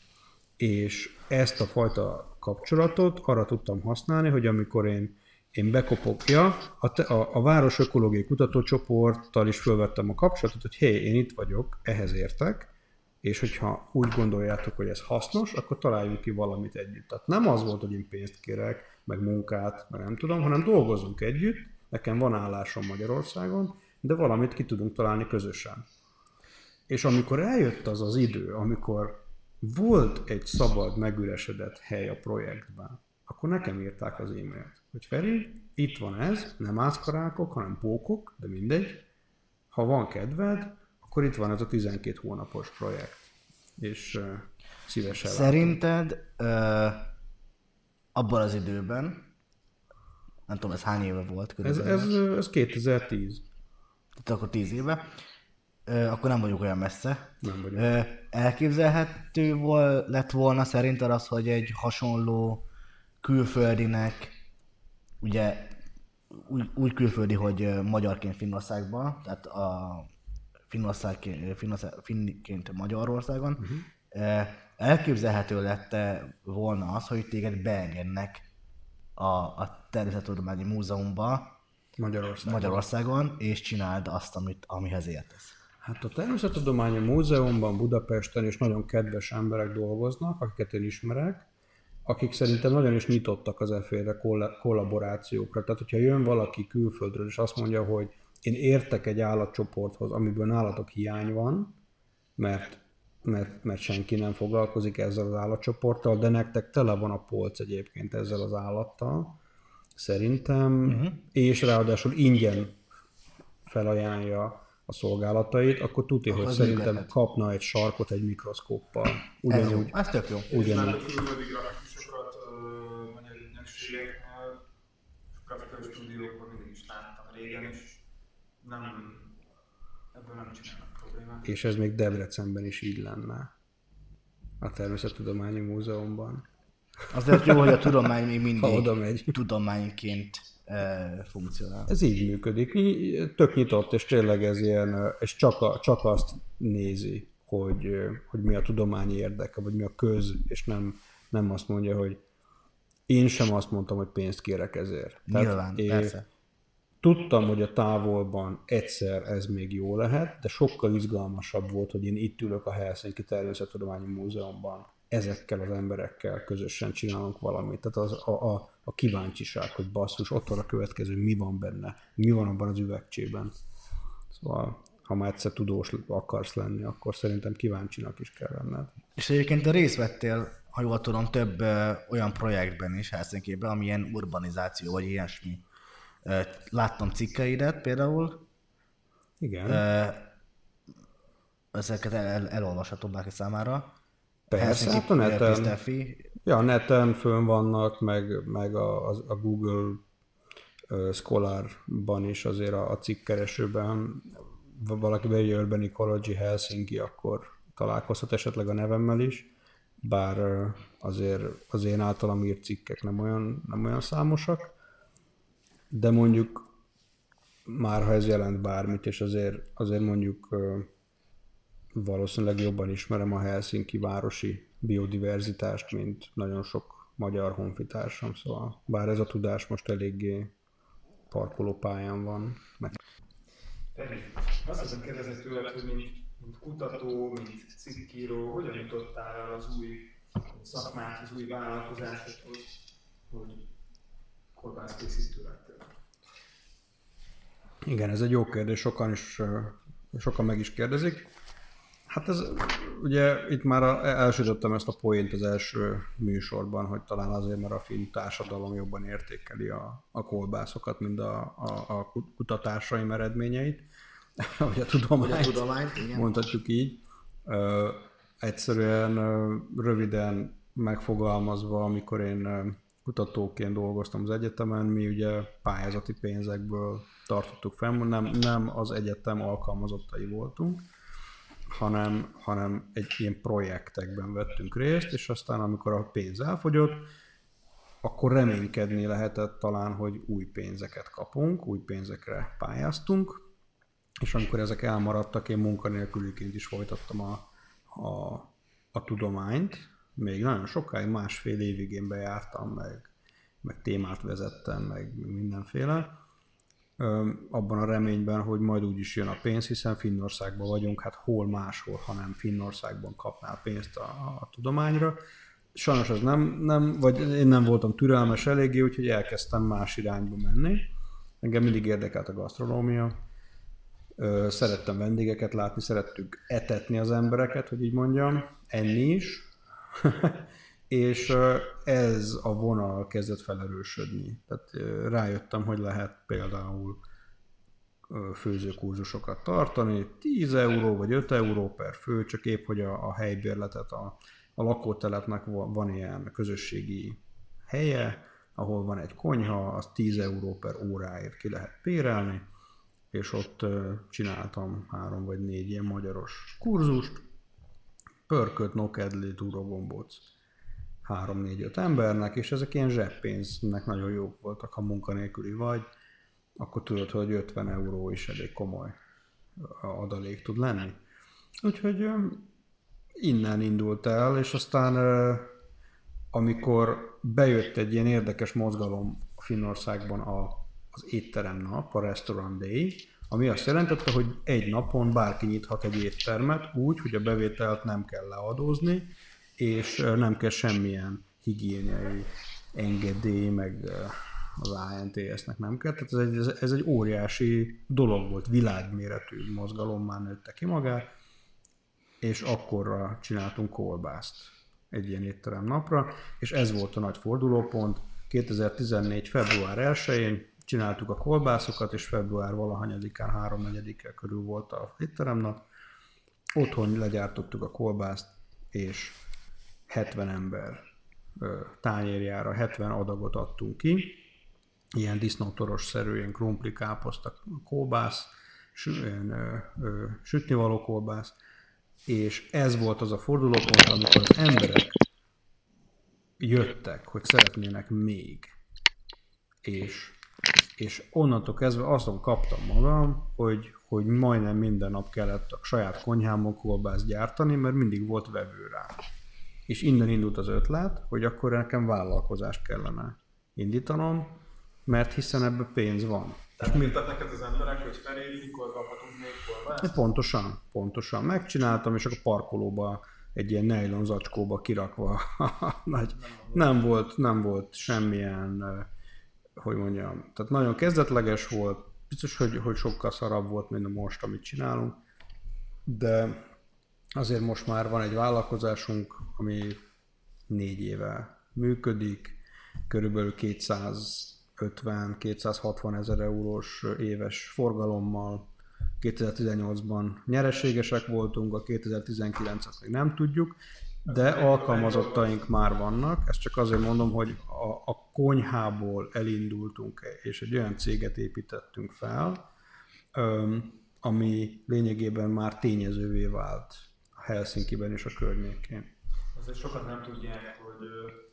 és ezt a fajta kapcsolatot arra tudtam használni, hogy amikor én, én bekopok, ja, a, a, a Város Ökológiai Kutatócsoporttal is fölvettem a kapcsolatot, hogy hé, én itt vagyok, ehhez értek, és hogyha úgy gondoljátok, hogy ez hasznos, akkor találjunk ki valamit együtt. Tehát nem az volt, hogy én pénzt kérek, meg munkát, meg nem tudom, hanem dolgozunk együtt, nekem van állásom Magyarországon, de valamit ki tudunk találni közösen. És amikor eljött az az idő, amikor volt egy szabad, megüresedett hely a projektben, akkor nekem írták az e-mailt, hogy Feri, itt van ez, nem mászkarákok, hanem pókok, de mindegy, ha van kedved, akkor itt van ez a tizenkét hónapos projekt, és uh, szívesen Szerinted uh, abban az időben, nem tudom, ez hány éve volt körülbelül? Ez, ez, ez kétezer-tíz. Tehát akkor tíz éve. Uh, akkor nem vagyunk olyan messze. Nem vagyunk. Uh, elképzelhető vol, lett volna szerinted az, hogy egy hasonló külföldinek, ugye úgy, úgy külföldi, hogy magyarként Finnországban, tehát a Finnországként, Finnország, Finnként Magyarországon, uh-huh. elképzelhető lett volna az, hogy téged beengednek a, a Természettudományi Múzeumba Magyarországon. Magyarországon, és csináld azt, amit, amihez értesz. Hát a Természettudományi Múzeumban Budapesten is nagyon kedves emberek dolgoznak, akiket én ismerek, akik szerintem nagyon is nyitottak az efféle kollaborációkra. Tehát, hogyha jön valaki külföldről, és azt mondja, hogy én értek egy állatcsoporthoz, amiből nálatok hiány van, mert, mert, mert senki nem foglalkozik ezzel az állatcsoporttal, de nektek tele van a polc egyébként ezzel az állattal, szerintem, uh-huh. és ráadásul ingyen felajánlja a szolgálatait, akkor tudja, hogy szerintem működhet. Kapna egy sarkot egy mikroszkóppal. Ugyanúgy. Ez jó, ez tök jó. Ugyanúgy. És külföldi grafikusokat magyar ügynökségeknél, grafikai stúdiókban mindig is láttam régen is. Nem, ebből nem csinálnak problémát. És ez még Debrecenben is így lenne. A Természettudományi Múzeumban. Azért jó, hogy a tudomány még mindig tudományként e, funkcionál. Ez így működik. Tök nyitott, és tényleg ez ilyen, és csak, a, csak azt nézi, hogy, hogy mi a tudományi érdeke, vagy mi a köz, és nem, nem azt mondja, hogy én sem azt mondtam, hogy pénzt kérek ezért. Nyilván, én persze. Tudtam, hogy a távolban egyszer ez még jó lehet, de sokkal izgalmasabb volt, hogy én itt ülök a Helsinki Természettudományi Múzeumban ezekkel az emberekkel közösen csinálunk valamit. Tehát az, a, a, a kíváncsiság, hogy basszus, ott van a következő, mi van benne, mi van abban az üvegcsében. Szóval, ha már egyszer tudós akarsz lenni, akkor szerintem kíváncsinak is kell lenned. És egyébként te részt vettél, ha jól tudom, több ö, olyan projektben is Helsinkiben, ami ilyen urbanizáció, vagy ilyesmi. Ö, láttam cikkeidet például. Igen. Ö, ezeket el, el, elolvashatom bárki számára. Persze, hát a neten, ja, a neten fönn vannak, meg, meg a, a, a Google uh, Scholarban is azért a, a cikkkeresőben valaki beírja Urban Ecology Helsinki, akkor találkozhat esetleg a nevemmel is, bár uh, azért az én általam írt cikkek nem olyan, nem olyan számosak, de mondjuk már ha ez jelent bármit, és azért, azért mondjuk uh, valószínűleg jobban ismerem a helsinki városi biodiverzitást, mint nagyon sok magyar honfitársam, szóval bár ez a tudás most eléggé parkolópályán van. Meg... Feri, azt hiszem kérdezett tőled, hogy mint, mint kutató, mint cikkíró, hogyan jutottál el az új szakmát, az új vállalkozásokhoz, hogy kolbászkészítő lettél? Igen, ez egy jó kérdés, sokan is, sokan meg is kérdezik. Hát ez, ugye itt már elsütöttem ezt a poént az első műsorban, hogy talán azért, mert a finn társadalom jobban értékeli a, a kolbászokat, mint a, a, a kutatásaim eredményeit, vagy a tudományt, a tudományt igen. Mondhatjuk így. Ö, egyszerűen ö, röviden megfogalmazva, amikor én ö, kutatóként dolgoztam az egyetemen, mi ugye pályázati pénzekből tartottuk fenn, nem, nem az egyetem alkalmazottai voltunk, hanem, hanem egy ilyen projektekben vettünk részt, és aztán amikor a pénz elfogyott, akkor reménykedni lehetett talán, hogy új pénzeket kapunk, új pénzekre pályáztunk, és amikor ezek elmaradtak, én munkanélküliként is folytattam a, a, a tudományt, még nagyon sokáig, másfél évig én bejártam, meg, meg témát vezettem, meg mindenféle, abban a reményben, hogy majd úgyis jön a pénz, hiszen Finnországban vagyunk, hát hol máshol, hanem Finnországban kapnál pénzt a, a tudományra. Sajnos ez nem, nem, vagy én nem voltam türelmes eléggé, úgyhogy elkezdtem más irányba menni. Engem mindig érdekelt a gasztronómia. Szerettem vendégeket látni, szerettük etetni az embereket, hogy így mondjam, enni is. És ez a vonal kezdett felerősödni. Tehát rájöttem, hogy lehet például főzőkurzusokat tartani, tíz euró vagy öt euró per fő, csak épp, hogy a, a helybérletet, a, a lakótelepnek van, van ilyen közösségi helye, ahol van egy konyha, az tíz euró per óráért ki lehet bérelni, és ott csináltam három vagy négy ilyen magyaros kurzust, pörkölt, nokedli, túrogombóc, három-négy-öt embernek, és ezek ilyen zseppénznek nagyon jók voltak, ha munkanélküli vagy, akkor tudod, hogy ötven euró is elég komoly adalék tud lenni. Úgyhogy innen indult el, és aztán amikor bejött egy ilyen érdekes mozgalom a Finnországban a, az étterem nap, a Restaurant Day, ami azt jelentette, hogy egy napon bárki nyithat egy éttermet úgy, hogy a bevételt nem kell leadózni, és nem kell semmilyen higiéniai engedély, meg az á en té es-nek nem kell. Tehát ez egy, ez egy óriási dolog volt, világméretű mozgalom, már nőtte ki magát, és akkorra csináltunk kolbászt egy ilyen étterem napra, és ez volt a nagy fordulópont. kétezer-tizennégy. február elsején csináltuk a kolbászokat, és február valahanyadikán, háromnegyedikkel körül volt a étteremnap. Otthon legyártottuk a kolbászt, és hetven ember ö, tányérjára hetven adagot adtunk ki. Ilyen disznótoros-szerű, ilyen krumpli, káposzta, kolbász, sü, ilyen, ö, ö, sütnivaló kolbász, és ez volt az a fordulópont, amikor az emberek jöttek, hogy szeretnének még. És, és onnantól kezdve azon kaptam magam, hogy, hogy majdnem minden nap kellett a saját konyhámon kolbászt gyártani, mert mindig volt vevő rá. És innen indult az ötlet, hogy akkor nekem vállalkozást kellene indítanom, mert hiszen ebben pénz van. Tehát mondtak neked az emberek, hogy Feri, mikor kaphatunk még kolbászt? Pontosan, pontosan. Megcsináltam, és akkor parkolóba egy ilyen nylon zacskóba kirakva. Nagy, nem volt, nem volt semmilyen, hogy mondjam, tehát nagyon kezdetleges volt, biztos, hogy, hogy sokkal szarabb volt, mint most, amit csinálunk, de azért most már van egy vállalkozásunk, ami négy éve működik, körülbelül kétszázötven-kétszázhatvan ezer eurós éves forgalommal. kétezer-tizennyolcban nyereségesek voltunk, a kétezer-tizenkilencet még nem tudjuk, de alkalmazottaink már vannak. Ezt csak azért mondom, hogy a, a konyhából elindultunk, és egy olyan céget építettünk fel, ami lényegében már tényezővé vált a Helsinkiben és a környékén. Azért sokat nem tudják, hogy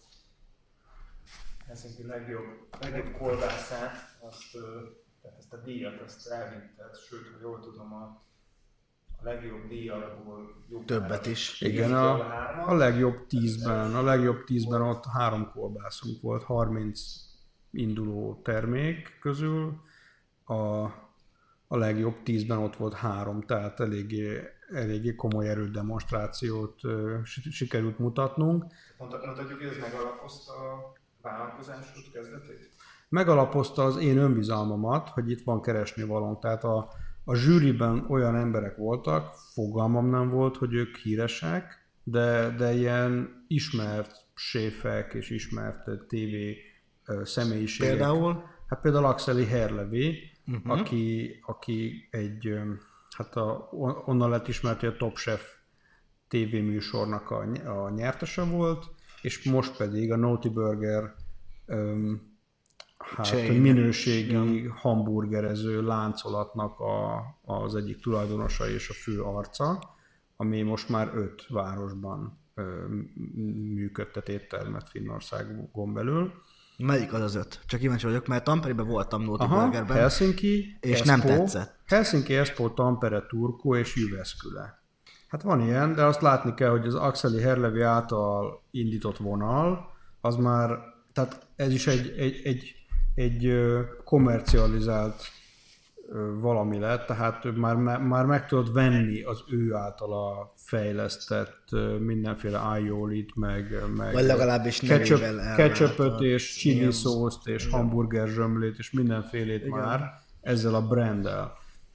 Helsinki legjobb, legjobb kolbászát, azt, tehát ezt a díjat, azt elvitted, sőt, ha jól tudom, a, a legjobb díjalapból jobb többet is. Igen, a, a legjobb tízben, a legjobb tízben ott három kolbászunk volt, harminc induló termék közül, a, a legjobb tízben ott volt három, tehát eléggé, eléggé komoly erődemonstrációt uh, sikerült mutatnunk. Mondhatjuk, hogy ez megalapozta a vállalkozásod kezdetét? Megalapozta az én önbizalmamat, hogy itt van keresni valónk. Tehát a, a zsűriben olyan emberek voltak, fogalmam nem volt, hogy ők híresek, de, de ilyen ismert séfek és ismert tévé személyiségek. Például? Hát például Akseli Herlevi, uh-huh. aki, aki egy, hát a, onnan lett ismert, hogy a Top Chef tévéműsornak a, a nyertese volt, és most pedig a Naughty Burger um, hát Chain. minőségi yeah. hamburgerező láncolatnak a, az egyik tulajdonosa és a fő arca, ami most már öt városban ö, működtet éttermet Finnországon belül. Melyik az az öt? Csak kíváncsi vagyok, mert Tamperiben voltam Naughty Aha, Burgerben, Helsinki, és Espoo, nem tetszett. Helsinki, Espoo, Tampere, Turku és Jyväskylä. Hát van ilyen, de azt látni kell, hogy az Akseli Herlevi által indított vonal, az már, tehát ez is egy, egy, egy, egy komercializált valami lett, tehát már, már meg tudod venni az ő általa fejlesztett mindenféle aioli-t, meg, meg vagy legalábbis ketchup, ketchupöt és chili szószt és igen. hamburger zsömlét és mindenfélét igen. már ezzel a branddel.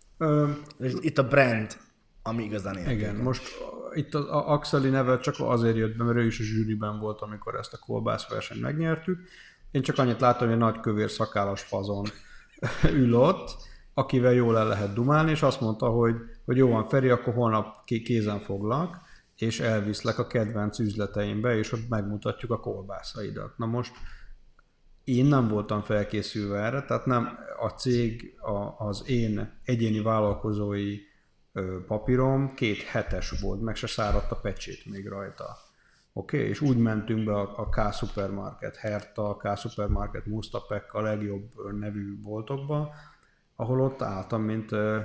Itt a brand, ami igazán érték. Igen, most itt az Akseli neve csak azért jött be, mert ő is a zsűriben volt, amikor ezt a kolbászversenyt megnyertük. Én csak annyit láttam, hogy egy nagy kövér szakállas fazon ül ott, akivel jól el lehet dumálni, és azt mondta, hogy, hogy jó van, Feri, akkor holnap kézen foglak, és elviszlek a kedvenc üzleteimbe, és ott megmutatjuk a kolbászaidat. Na most én nem voltam felkészülve erre, tehát nem a cég, a, az én egyéni vállalkozói papírom két hetes volt, meg se száradt a pecsét még rajta. Oké, okay? És úgy mentünk be a, a K-Supermarket, Herta, K-Supermarket, Mustapek, a legjobb nevű boltokba, ahol ott álltam, mint uh,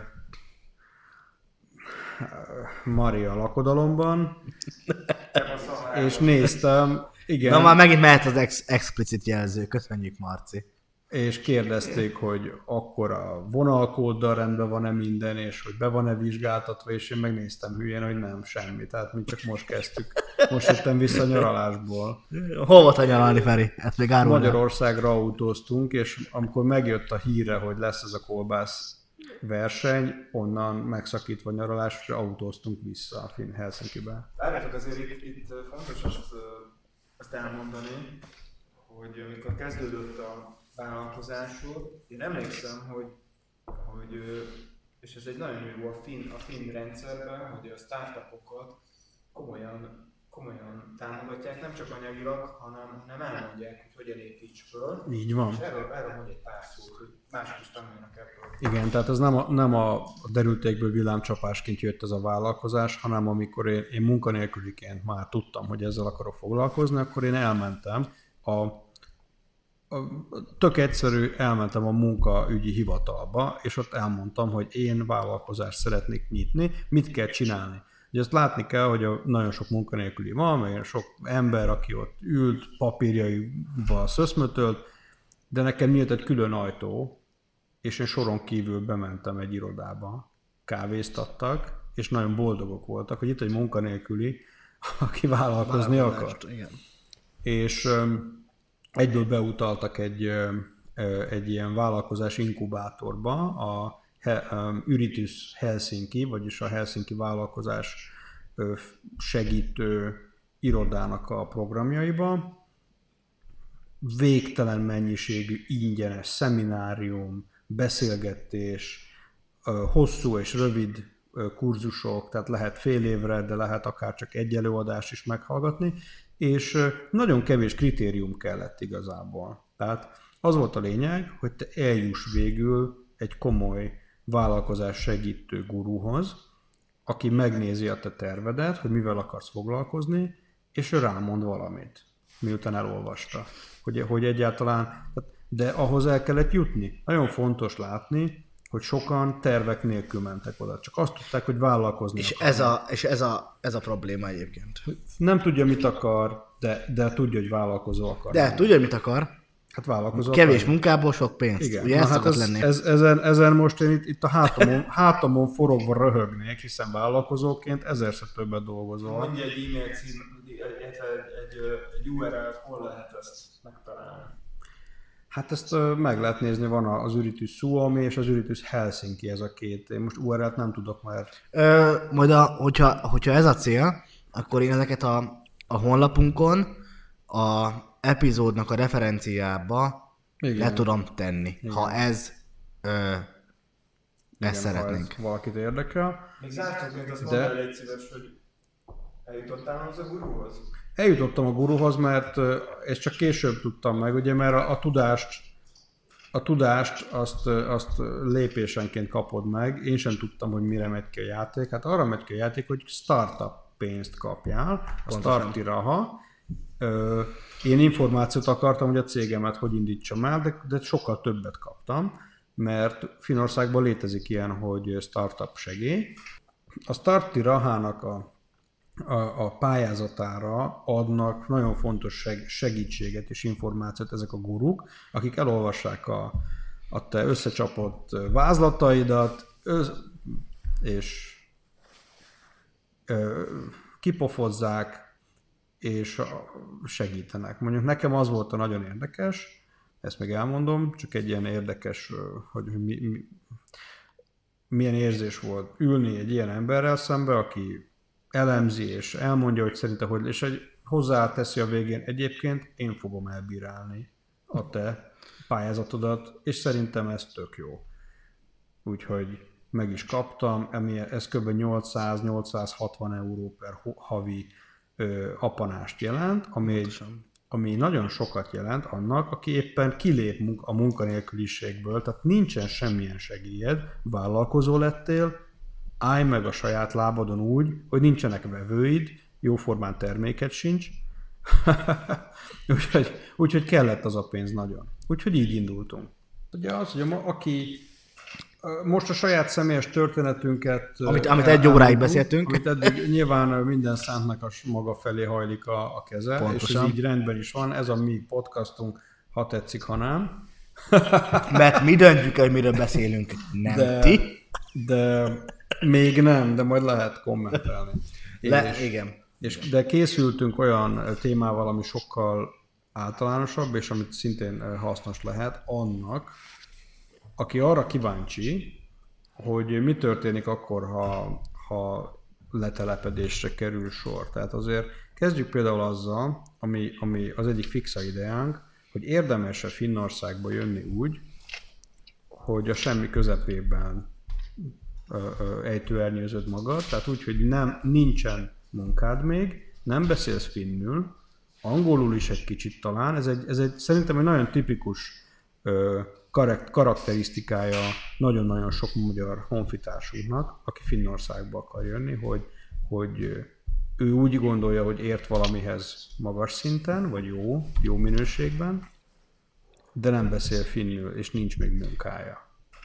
Maria lakodalomban, és néztem, igen. Na már megint mehet az ex- explicit jelző, köszönjük Marci. És kérdezték, hogy akkor a vonalkóddal rendben van-e minden, és hogy be van-e vizsgáltatva, és én megnéztem hülyén, hogy nem, semmi. Tehát mi csak most kezdtük. Most jöttem vissza a nyaralásból. Hol volt a nyaralni, Feri? Ezt még árulnál. Magyarországra autóztunk, és amikor megjött a híre, hogy lesz ez a kolbász verseny, onnan megszakítva nyaralásra autóztunk vissza a Finn Helsinkibe. Várjátok, azért itt, itt fontos azt, azt elmondani, hogy amikor kezdődött a vállalkozásról, én emlékszem, hogy, hogy és ez egy nagyon jó a finn, a finn rendszerben, hogy a startupokat komolyan, komolyan támogatják, nem csak anyagilag, hanem, hanem elmondják, hogy hogyan építs föl. Így van. És erről, erről mondj egy pár szót, hogy mások is tanuljanak ebből. Igen, tehát ez nem a, nem a derültékből villámcsapásként jött ez a vállalkozás, hanem amikor én, én munkanélküliként már tudtam, hogy ezzel akarok foglalkozni, akkor én elmentem a Tök egyszerű, elmentem a munkaügyi hivatalba, és ott elmondtam, hogy én vállalkozást szeretnék nyitni, mit kell csinálni. Ugye azt látni kell, hogy a nagyon sok munkanélküli van, meg sok ember, aki ott ült, papírjaival szöszmötölt, de nekem nyílt egy külön ajtó, és én soron kívül bementem egy irodába, kávéztattak, és nagyon boldogok voltak, hogy itt egy munkanélküli, aki vállalkozni akar. Igen. És um, egyből beutaltak egy, uh, egy ilyen vállalkozás inkubátorba, a um, Yritys Helsinki, vagyis a Helsinki vállalkozás uh, segítő irodának a programjaiba. Végtelen mennyiségű ingyenes szeminárium, beszélgetés, hosszú és rövid kurzusok, tehát lehet fél évre, de lehet akár csak egy előadást is meghallgatni, és nagyon kevés kritérium kellett igazából. Tehát az volt a lényeg, hogy te eljuss végül egy komoly vállalkozás segítő guruhoz, aki megnézi a te tervedet, hogy mivel akarsz foglalkozni, és ő rámond valamit, miután elolvasta. Hogy, hogy egyáltalán, de ahhoz el kellett jutni. Nagyon fontos látni, hogy sokan tervek nélkül mentek oda. Csak azt tudták, hogy vállalkozni és akarnak. ez a, és ez a, ez a probléma egyébként. Nem tudja, mit akar, de, de tudja, hogy vállalkozó akar. De tudja, mit akar? Hát vállalkozó Kevés akar. munkából sok pénzt. Igen. Ugye Na, ez hát szokott ez, lenni. ez, ezen, ezen most én itt, itt a hátamon, hátamon forogva röhögnék, hiszen vállalkozóként ezerszer többet dolgozol. Mondja egy e-mail cím, egy, egy, egy, egy u er el-t, hol lehet ezt megtalálni? Hát ezt uh, meg lehet nézni, van az Yritys Suomi és az Yritys Helsinki, ez a két. Én most u er el-t nem tudok, mert... Ö, majd a, hogyha, hogyha ez a cél, akkor én ezeket a, a honlapunkon a epizódnak a referenciába Igen. le tudom tenni, Igen. ha ez ö, Igen, ezt szeretnénk. ha ez valakit érdekel. Még zártóként azt De- mondd el, légy szíves, hogy eljutottál az a guruhoz? Eljutottam a guruhoz, mert uh, ezt csak később tudtam meg, ugye, mert a, a tudást, a tudást azt, uh, azt lépésenként kapod meg. Én sem tudtam, hogy mire megy ki a játék. Hát arra megy ki a játék, hogy startup pénzt kapjál, a Pontosan. starti raha. Uh, én információt akartam, hogy a cégemet hogy indítsam el, de, de sokkal többet kaptam, mert Finnországban létezik ilyen, hogy startup segély. A starti rahának a A, a pályázatára adnak nagyon fontos seg, segítséget és információt ezek a guruk, akik elolvassák a, a te összecsapott vázlataidat, össz, és ö, kipofozzák, és segítenek. Mondjuk nekem az volt a nagyon érdekes, ezt meg elmondom, csak egy ilyen érdekes, hogy mi, mi, milyen érzés volt ülni egy ilyen emberrel szembe, aki elemzi és elmondja, hogy szerinte, hogy és egy hozzáteszi a végén, egyébként én fogom elbírálni a te pályázatodat, és szerintem ez tök jó. Úgyhogy meg is kaptam, ez kb. nyolcszáz-nyolcszázhatvan euró per havi ö, apanást jelent, ami, egy, ami nagyon sokat jelent annak, aki éppen kilép a munkanélküliségből, tehát nincsen semmilyen segélyed, vállalkozó lettél, állj meg a saját lábadon úgy, hogy nincsenek vevőid, jóformán terméket sincs, úgyhogy, úgyhogy kellett az a pénz nagyon. Úgyhogy így indultunk. Ugye az, hogy a, aki most a saját személyes történetünket... Amit, amit egy óráig beszéltünk. Amit eddig nyilván minden szántnak a maga felé hajlik a, a keze, Pontosan. és ez így rendben is van. Ez a mi podcastunk, ha tetszik, ha nem. Mert mi döntjük el, hogy miről beszélünk, nem De, ti. de még nem, de majd lehet kommentelni. Le, és, igen. És, de készültünk olyan témával, ami sokkal általánosabb, és amit szintén hasznos lehet annak, aki arra kíváncsi, hogy mi történik akkor, ha, ha letelepedésre kerül sor. Tehát azért kezdjük például azzal, ami, ami az egyik fixa ideánk, hogy érdemes-e Finnországba jönni úgy, hogy a semmi közepében ejtőernyőzöd magad, tehát úgy, hogy nem, nincsen munkád még, nem beszélsz finnül, angolul is egy kicsit talán, ez egy, ez egy szerintem egy nagyon tipikus ö, karakterisztikája nagyon-nagyon sok magyar honfitársunknak, aki Finnországba akar jönni, hogy, hogy ő úgy gondolja, hogy ért valamihez magas szinten, vagy jó, jó minőségben, de nem beszél finnül, és nincs még munkája.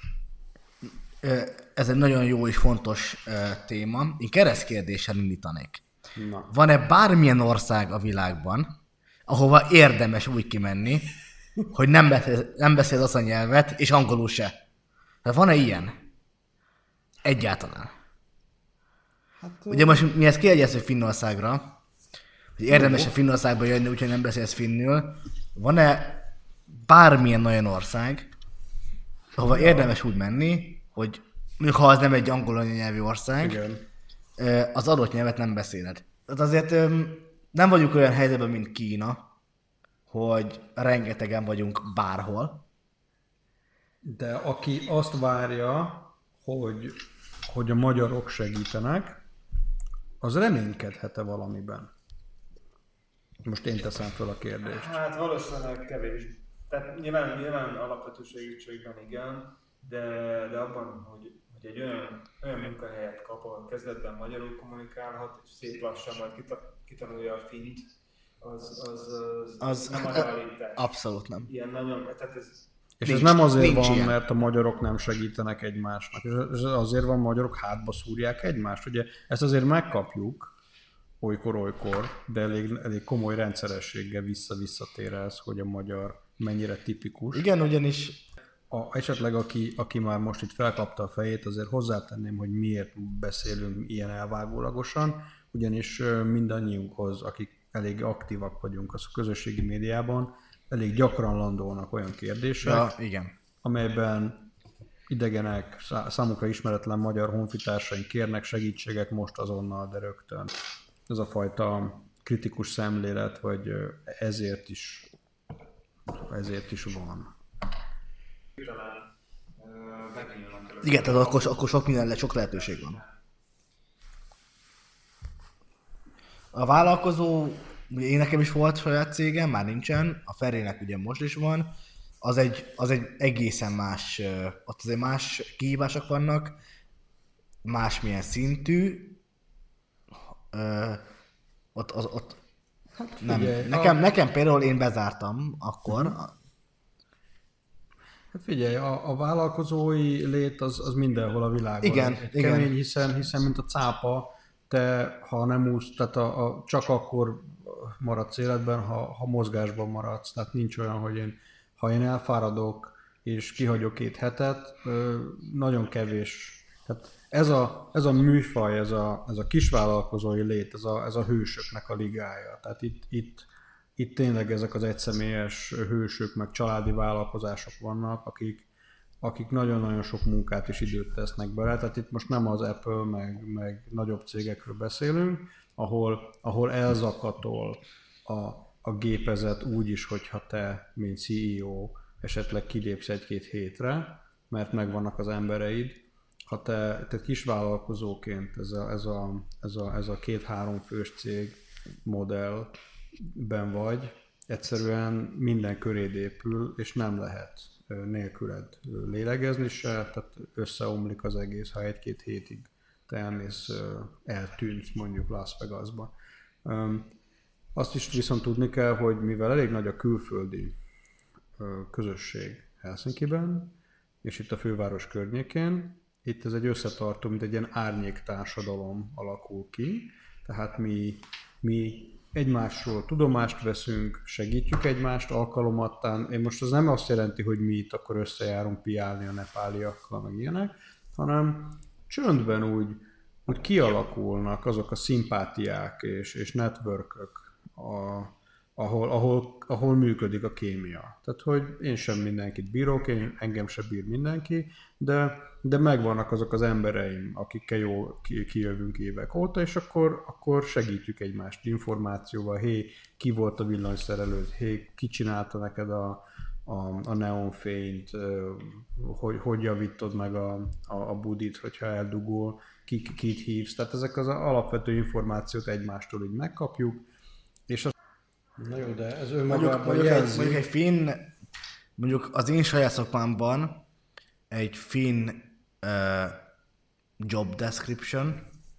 Ez egy nagyon jó és fontos téma. Én keresztkérdéssel indítanék. Na. Van-e bármilyen ország a világban, ahova érdemes úgy kimenni, hogy nem beszél, nem beszél az a nyelvet, és angolul se? Tehát van-e ilyen? Egyáltalán. Hát, ugye most mi ezt kiegyezzük Finnországra, hogy érdemes-e Finnországba jönni, úgyhogy nem beszélsz finnül. Van-e bármilyen olyan ország, ahova ja. érdemes úgy menni, hogy mondjuk ha az nem egy angol anyanyelvű ország, igen. az adott nyelvet nem beszéled. Tehát azért nem vagyunk olyan helyzetben, mint Kína, hogy rengetegen vagyunk bárhol. De aki azt várja, hogy, hogy a magyarok segítenek, az reménykedhet-e valamiben? Most én teszem fel a kérdést. Hát valószínűleg kevés. Tehát nyilván, nyilván alapvető segítségben igen, de, de abban, hogy, hogy egy olyan, olyan munkahelyet kap, ahol kezdetben magyarul kommunikálhat, és szép lassan majd kitanulja a fint, az, az, az, az nem a realitás. Abszolút nem. Ilyen nagyon, tehát ez... És nincs, ez nem azért van, ilyen. Mert a magyarok nem segítenek egymásnak. És azért van, magyarok hátba szúrják egymást. Ugye ezt azért megkapjuk, olykor-olykor, de elég, elég komoly rendszerességgel vissza-visszatér ez, hogy a magyar mennyire tipikus. Igen, ugyanis... A, esetleg aki, aki már most itt felkapta a fejét, azért hozzátenném, hogy miért beszélünk ilyen elvágólagosan, ugyanis mindannyiunkhoz, akik elég aktívak vagyunk a közösségi médiában, elég gyakran landolnak olyan kérdések, ja, igen. amelyben idegenek, számukra ismeretlen magyar honfitársaink kérnek segítséget most azonnal, de rögtön. Ez a fajta kritikus szemlélet, vagy ezért is, ezért is van. Igen, tehát akkor, akkor sok minden, sok lehetőség van. A vállalkozó, én nekem is volt saját cégem, már nincsen, a Ferének ugye most is van, az egy, az egy egészen más, ott azért más kihívások vannak, másmilyen szintű, Ö, ott, az, ott hát nem. Figyelj, nekem, a... nekem például én bezártam akkor. Uh-huh. Hát figyelj, a, a vállalkozói lét az, az mindenhol a világon. Igen, igen. Kemény, hiszen, hiszen mint a cápa, te ha nem úsz, tehát a, a, csak akkor maradsz életben, ha, ha mozgásban maradsz. Tehát nincs olyan, hogy én, ha én elfáradok és kihagyok két hetet, nagyon kevés. Tehát ez a, ez a műfaj, ez a, ez a kisvállalkozói lét, ez a, ez a hősöknek a ligája. Tehát itt, itt, itt tényleg ezek az egyszemélyes hősök, meg családi vállalkozások vannak, akik, akik nagyon-nagyon sok munkát és időt tesznek bele. Tehát itt most nem az Apple, meg, meg nagyobb cégekről beszélünk, ahol, ahol elzakatol a, a gépezet úgy is, hogyha te, mint cé e o, esetleg kilépsz egy-két hétre, mert megvannak az embereid. Ha te, te kisvállalkozóként ez a, ez a, ez a, ez a két-három fős cég modellben vagy, egyszerűen minden köréd épül, és nem lehet nélküled lélegezni se, tehát összeomlik az egész, ha egy-két hétig te elmész, eltűnsz mondjuk Las Vegasba. Azt is viszont tudni kell, hogy mivel elég nagy a külföldi közösség Helsinkiben, és itt a főváros környékén, itt ez egy összetartó, mint egy ilyen árnyék társadalom alakul ki, tehát mi, mi egymásról tudomást veszünk, segítjük egymást alkalomattán. Én most az nem azt jelenti, hogy mi itt akkor összejárunk piálni a nepáliakkal, meg ilyenek, hanem csöndben úgy, úgy kialakulnak azok a szimpátiák és, és networkök, a, ahol, ahol, ahol működik a kémia. Tehát, hogy én sem mindenkit bírok, én, engem sem bír mindenki, de, de megvannak azok az embereim, akikkel jól kijövünk évek óta, és akkor, akkor segítjük egymást információval. Hé, ki volt a villanyszerelőd? Hé, ki csinálta neked a, a, a neonfényt? Hogy, hogy javítod meg a, a, a budit, hogyha eldugol? Ki, kit hívsz? Tehát ezek az alapvető információt egymástól így megkapjuk, és az... Na jó, de ez önmagában mondjuk, mondjuk, mondjuk egy finn, mondjuk az én saját szakmámban egy finn uh, job description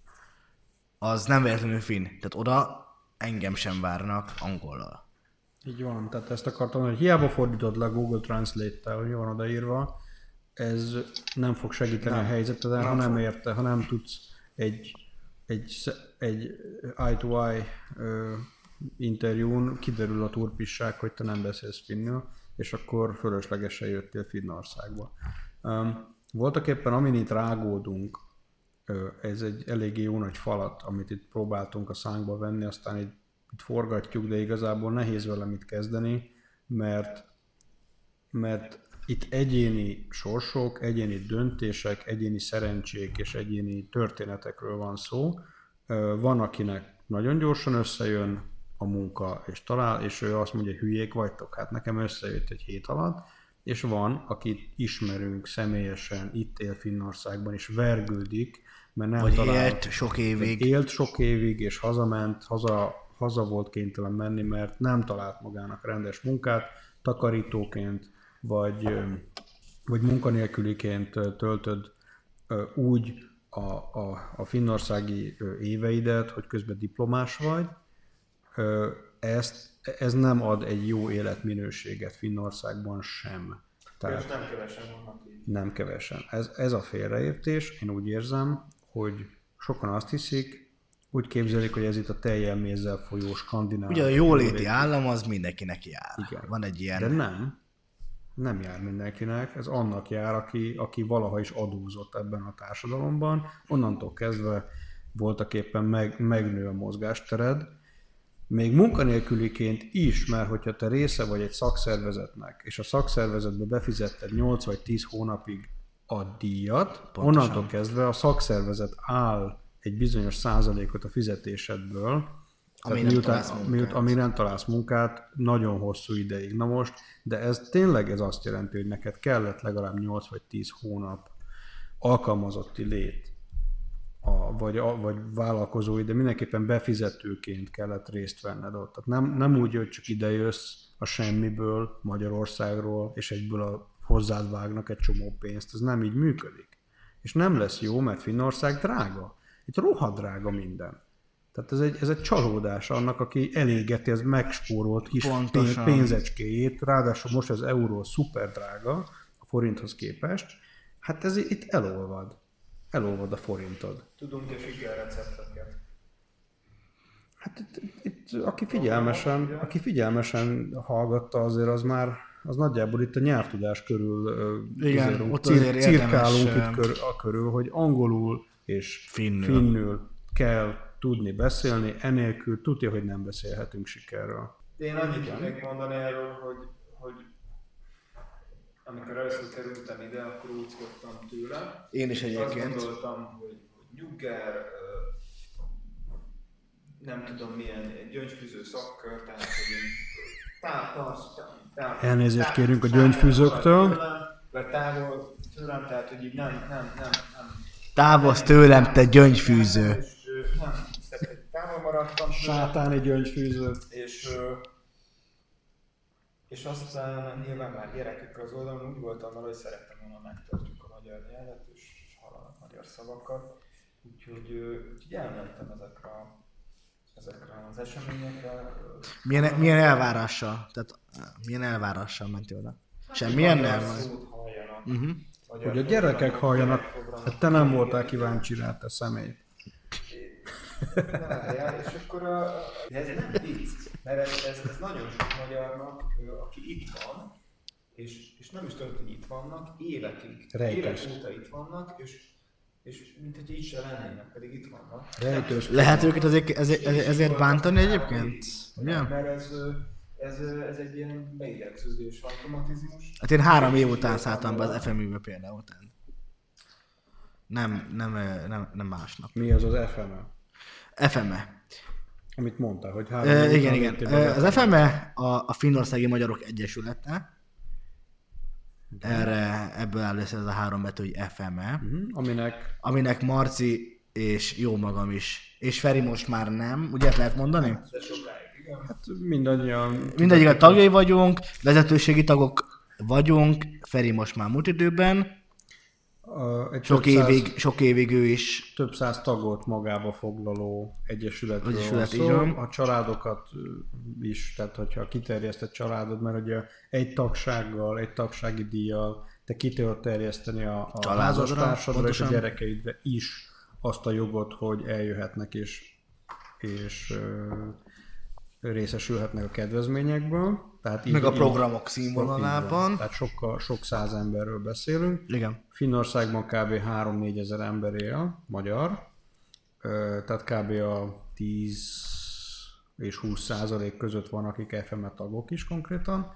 az nem véletlenül finn. Tehát oda engem sem várnak angollal. Így van, tehát ezt akartam, hogy hiába fordítod le Google Translate-tel, hogy van odaírva, ez nem fog segíteni nem. a helyzeteden, ha nem érte, ha nem tudsz egy, egy, egy eye-to-eye uh, interjún, kiderül a turpisság, hogy te nem beszélsz finnül, és akkor fölöslegesen jöttél Finnországba. Um, voltak éppen, amin itt rágódunk, uh, ez egy eléggé jó nagy falat, amit itt próbáltunk a szánkba venni, aztán így itt forgatjuk, de igazából nehéz vele mit kezdeni, mert, mert itt egyéni sorsok, egyéni döntések, egyéni szerencsék és egyéni történetekről van szó. Van, akinek nagyon gyorsan összejön a munka, és talál, és ő azt mondja, hogy hülyék vagytok, hát nekem összejött egy hét alatt, és van, akit ismerünk személyesen, itt él Finnországban, és vergődik, mert nem vagy talál, élt sok évig. Élt sok évig, és hazament, haza, haza volt kénytelen menni, mert nem talált magának rendes munkát, takarítóként, vagy, vagy munkanélküliként töltöd úgy a, a, a finnországi éveidet, hogy közben diplomás vagy. Ezt, ez nem ad egy jó életminőséget Finnországban sem. Tehát és nem kevesen vannak így. Nem kevesen. Ez, ez a félreértés, én úgy érzem, hogy sokan azt hiszik, úgy képzelik, hogy ez itt a tejjel mézzel folyó skandináv. Ugye a jóléti állam az mindenkinek jár. Igen. Van egy ilyen... De nem. Nem jár mindenkinek. Ez annak jár, aki, aki valaha is adózott ebben a társadalomban. Onnantól kezdve voltaképpen meg, megnő a mozgástered. Még munkanélküliként is, mert hogyha te része vagy egy szakszervezetnek, és a szakszervezetbe befizetted nyolc vagy tíz hónapig a díjat, pontosan. Onnantól kezdve a szakszervezet áll egy bizonyos százalékot a fizetésedből, ami nem, miután, miut, ami nem találsz munkát nagyon hosszú ideig. Na most, de ez tényleg ez azt jelenti, hogy neked kellett legalább nyolc vagy tíz hónap alkalmazotti lét, a, vagy, a, vagy vállalkozói, de mindenképpen befizetőként kellett részt venned ott. Tehát nem, nem úgy, hogy csak ide jössz a semmiből, Magyarországról, és egyből a, hozzád vágnak egy csomó pénzt. Ez nem így működik. És nem lesz jó, mert Finnország drága. Itt rohadt drága minden. Tehát ez egy, ez egy csalódás annak, aki elégeti az megspórolt kis Pontosan. pénzecskéjét, ráadásul most az euró szuper drága a forinthoz képest. Hát ez itt elolvad. Elolvad a forintod. Tudunk-e sikerrecepteket? Hát itt, itt, itt aki, figyelmesen, aki figyelmesen hallgatta, azért az már, az nagyjából itt a nyelvtudás körül igen, azért, ott cir, azért cirkálunk érdemes, itt kör, a körül, hogy angolul és finnül. finnül kell tudni beszélni, enélkül tudja, hogy nem beszélhetünk sikerről. Én annyit tudnék mondani erről, hogy, hogy amikor először kerültem ide, akkor úckodtam tőle. Én is egyébként. Azt gondoltam, hogy, hogy nyugger, nem tudom milyen gyöngyfűző szakkör, tehát hogy én távol... Elnézést kérünk a gyöngyfűzőktől. Vagy távol tőlem, tehát hogy így nem, nem, nem, nem. Távozz tőlem, te gyöngyfűző. Nem, távol maradtam. Sátáni gyöngyfűző. És, és aztán nyilván már gyerekek az oldalon úgy voltam vele, hogy szerettem volna megtartjuk a magyar nyelvet, és hallanak magyar szavakat. Úgyhogy, úgyhogy elmentem ezekre, ezekre az eseményekre. Milyen, milyen elvárással? Tehát milyen elvárással mentél oda? Semmilyen nem? Uh-huh. Hogy a gyerekek halljanak, hát te nem voltál kíváncsi rá, te személy. Várjál, és akkor a, ez nem vicc, mert ez, ez, ez nagyon sok magyarnak, aki itt van, és, és nem is tudod, hogy itt vannak, évekig, évek óta itt vannak, és, és mint hogy itt se lennének, pedig itt vannak. Rejtős. Lehet őket ezért, ezért, ezért bántani egyébként? Ugye? Mert ez, ez, ez egy ilyen beidegződés automatizmus. Hát én három év után szálltam be az ef em i-be például. Nem, nem, nem, nem másnap. Mi az az ef em e? ef em e. Amit mondtál, hogy három e, igen, igen. Az ef em e a, a Finnországi Magyarok Egyesülete. Erre, ebből áll össze ez a három betű, hogy ef em e. Uh-huh. Aminek... Aminek Marci és jó magam is. És Feri most már nem, ugye lehet mondani? De sokáig, igen. Hát mindannyian... Mindannyian tagjai vagyunk, vezetőségi tagok vagyunk, Feri most már múlt időben. Uh, sok, évig, száz, sok évig ő is. Több száz tagot magába foglaló egyesületről Egyesület, van szó. A családokat is, tehát hogyha kiterjesztett családod, mert ugye egy tagsággal, egy tagsági díjjal te ki tudod terjeszteni a, a házastársadra és a gyerekeidre is azt a jogot, hogy eljöhetnek és, és uh, részesülhetnek a kedvezményekből. Tehát meg így, a programok színvonalában. Tehát sokkal, sok száz emberről beszélünk. Igen. Finnországban kb. három-négy ezer ember él, magyar. Tehát kb. A tíz és húsz százalék között van, akik ef em e tagok is konkrétan,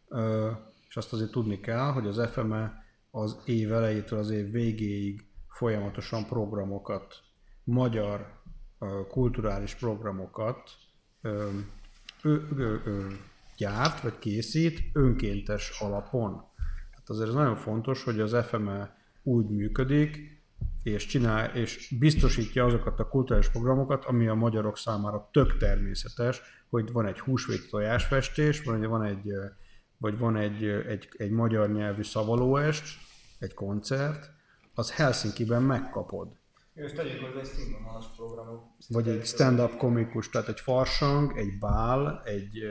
és azt azért tudni kell, hogy az ef em e az év elejétől az év végéig folyamatosan programokat, magyar kulturális programokat ö, ö, ö, ö, gyárt vagy készít önkéntes alapon. Hát azért ez nagyon fontos, hogy az ef em e úgy működik, és csinál, és biztosítja azokat a kulturális programokat, ami a magyarok számára tök természetes, hogy van egy húsvéti tojásfestés, vagy van egy, vagy van egy, egy, egy magyar nyelvű szavalóest, egy koncert, az Helsinkiben megkapod. És tegyük hozzá egy színvonalas programok. Vagy egy stand-up komikus, tehát egy farsang, egy bál, egy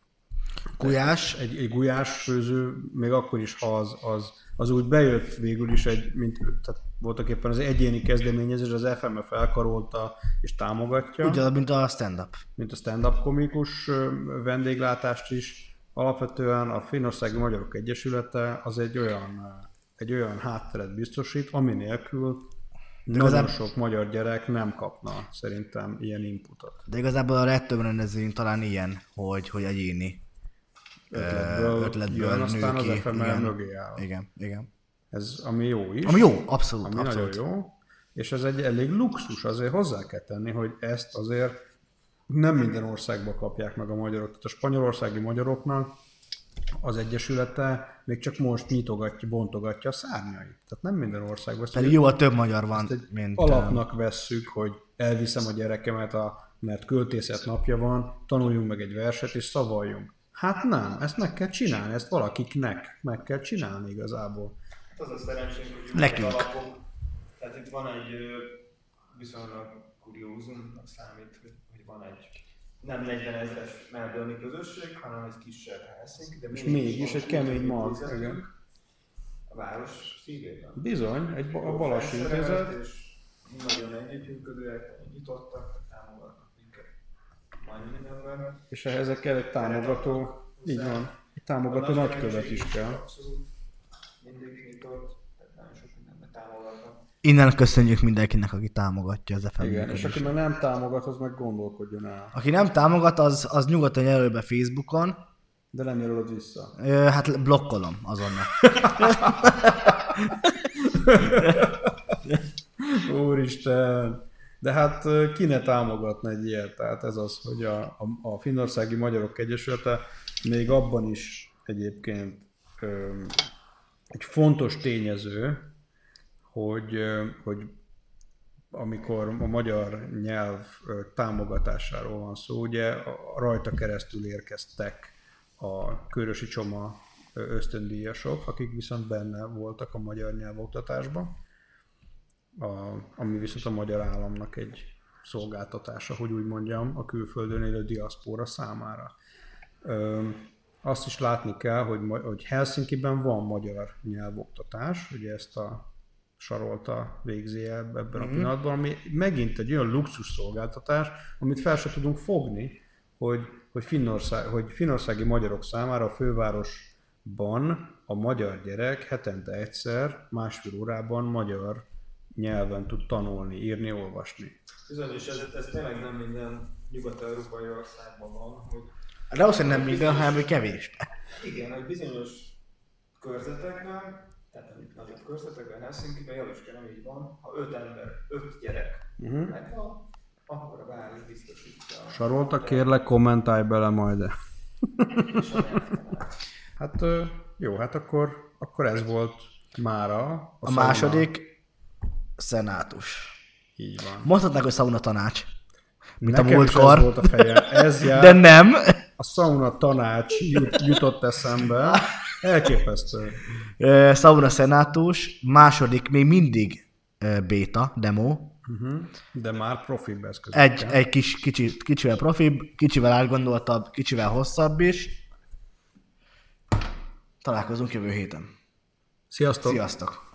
Gulyás. Egy, egy gulyás főző, még akkor is, ha az, az, az úgy bejött végül is egy, mint, tehát voltak éppen az egyéni kezdeményezés, az ef em e felkarolta és támogatja. Ugyanaz, mint a stand-up. Mint a stand-up komikus vendéglátást is. Alapvetően a Finnországi Magyarok Egyesülete az egy olyan, egy olyan hátteret biztosít, ami nélkül nagyon igazából sok magyar gyerek nem kapna szerintem ilyen inputot. De igazából a legtöbb rendezvény talán ilyen, hogy, hogy egyéni ötletből, ötletből jön, aztán nő ki. az ef em e Igen. mögé áll. Igen, igen. Ez, ami jó is. Ami jó, abszolút. Ami abszolút. nagyon jó. És ez egy elég luxus, azért hozzá kell tenni, hogy ezt azért nem minden országban kapják meg a magyarok. Tehát a spanyolországi magyaroknak az egyesülete még csak most nyitogatja, bontogatja a szárnyait. Tehát nem minden országban. Pedig jó, a több magyar van, mint... Alapnak vesszük, hogy elviszem a gyerekemet, a, mert költészet napja van, tanuljunk meg egy verset és szavaljunk. Hát nem, ezt meg kell csinálni, ezt valakiknek meg kell csinálni igazából. Az a szerencsénk, hogy nekünk. Alapok, tehát itt van egy viszonylag kuriózumnak számít, hogy, hogy van egy nem negyven ezres melbourne-i közösség, hanem egy kisebb Helsinki, de és mégis egy kemény mag. A város szívében. Bizony, egy a Balas Intézet. És nagyon együttműködőek, nyitottak, támogatnak minket majd mindenben. És ehhez kell egy támogató, így van, egy támogató nagykövet is kell. Abszolút mindig nyitott, tehát nagyon sok mindenben támogatnak. Innen köszönjük mindenkinek, aki támogatja az ef em Igen, és aki meg nem támogat, az meg gondolkodjon el. Aki nem támogat, az, az nyugodtan jelöl be Facebookon. De nem jelölöd vissza. Ö, hát blokkolom azonnal. Úristen! De hát ki ne támogatna egy ilyet? Tehát ez az, hogy a, a, a Finnországi Magyarok Egyesülete még abban is egyébként ö, egy fontos tényező, hogy, ö, hogy amikor a magyar nyelv támogatásáról van szó, ugye rajta keresztül érkeztek a Körösi Csoma ösztöndíjasok, akik viszont benne voltak a magyar nyelvoktatásban, a, ami viszont a magyar államnak egy szolgáltatása, hogy úgy mondjam, a külföldön élő diaszpóra számára. Ö, azt is látni kell, hogy, hogy Helsinkiben van magyar nyelvoktatás, ugye ezt a Sarolta végzi el ebben mm-hmm. a pillanatban, ami megint egy olyan luxus szolgáltatás, amit fel sem tudunk fogni, hogy, hogy, Finnország, hogy finnországi magyarok számára a fővárosban a magyar gyerek hetente egyszer, másfél órában magyar nyelven tud tanulni, írni, olvasni. Bizony, és ez, ez tényleg nem minden nyugat-európai országban van, hogy... De azt nem minden, hanem hogy kevés. Igen, hogy bizonyos körzetekben, tehát amit nagyobb körzetekben, Helsinkiben, Jaluska nem így van, ha öt ember, öt gyerek uh-huh. megvan, akkor a város biztosítja. Sarolta, kérlek, kommentálj bele majd. És a nyelvtanát. Hát jó, hát akkor, akkor ez volt mára. A, a második szenátus. Így van. Mondhatnák, hogy szauna tanács. Mint Nekem a múltkor. Ez volt a fejem. Ez jár, de nem. A szauna tanács jut, jutott eszembe. Elképesztő. Szauna szenátus, második még mindig béta, demo. Uh-huh. De már profibb eszközökkel. Egy, egy kis, kicsi, kicsivel profibb, kicsivel átgondoltabb, kicsivel hosszabb is. Találkozunk jövő héten. Sziasztok! Sziasztok!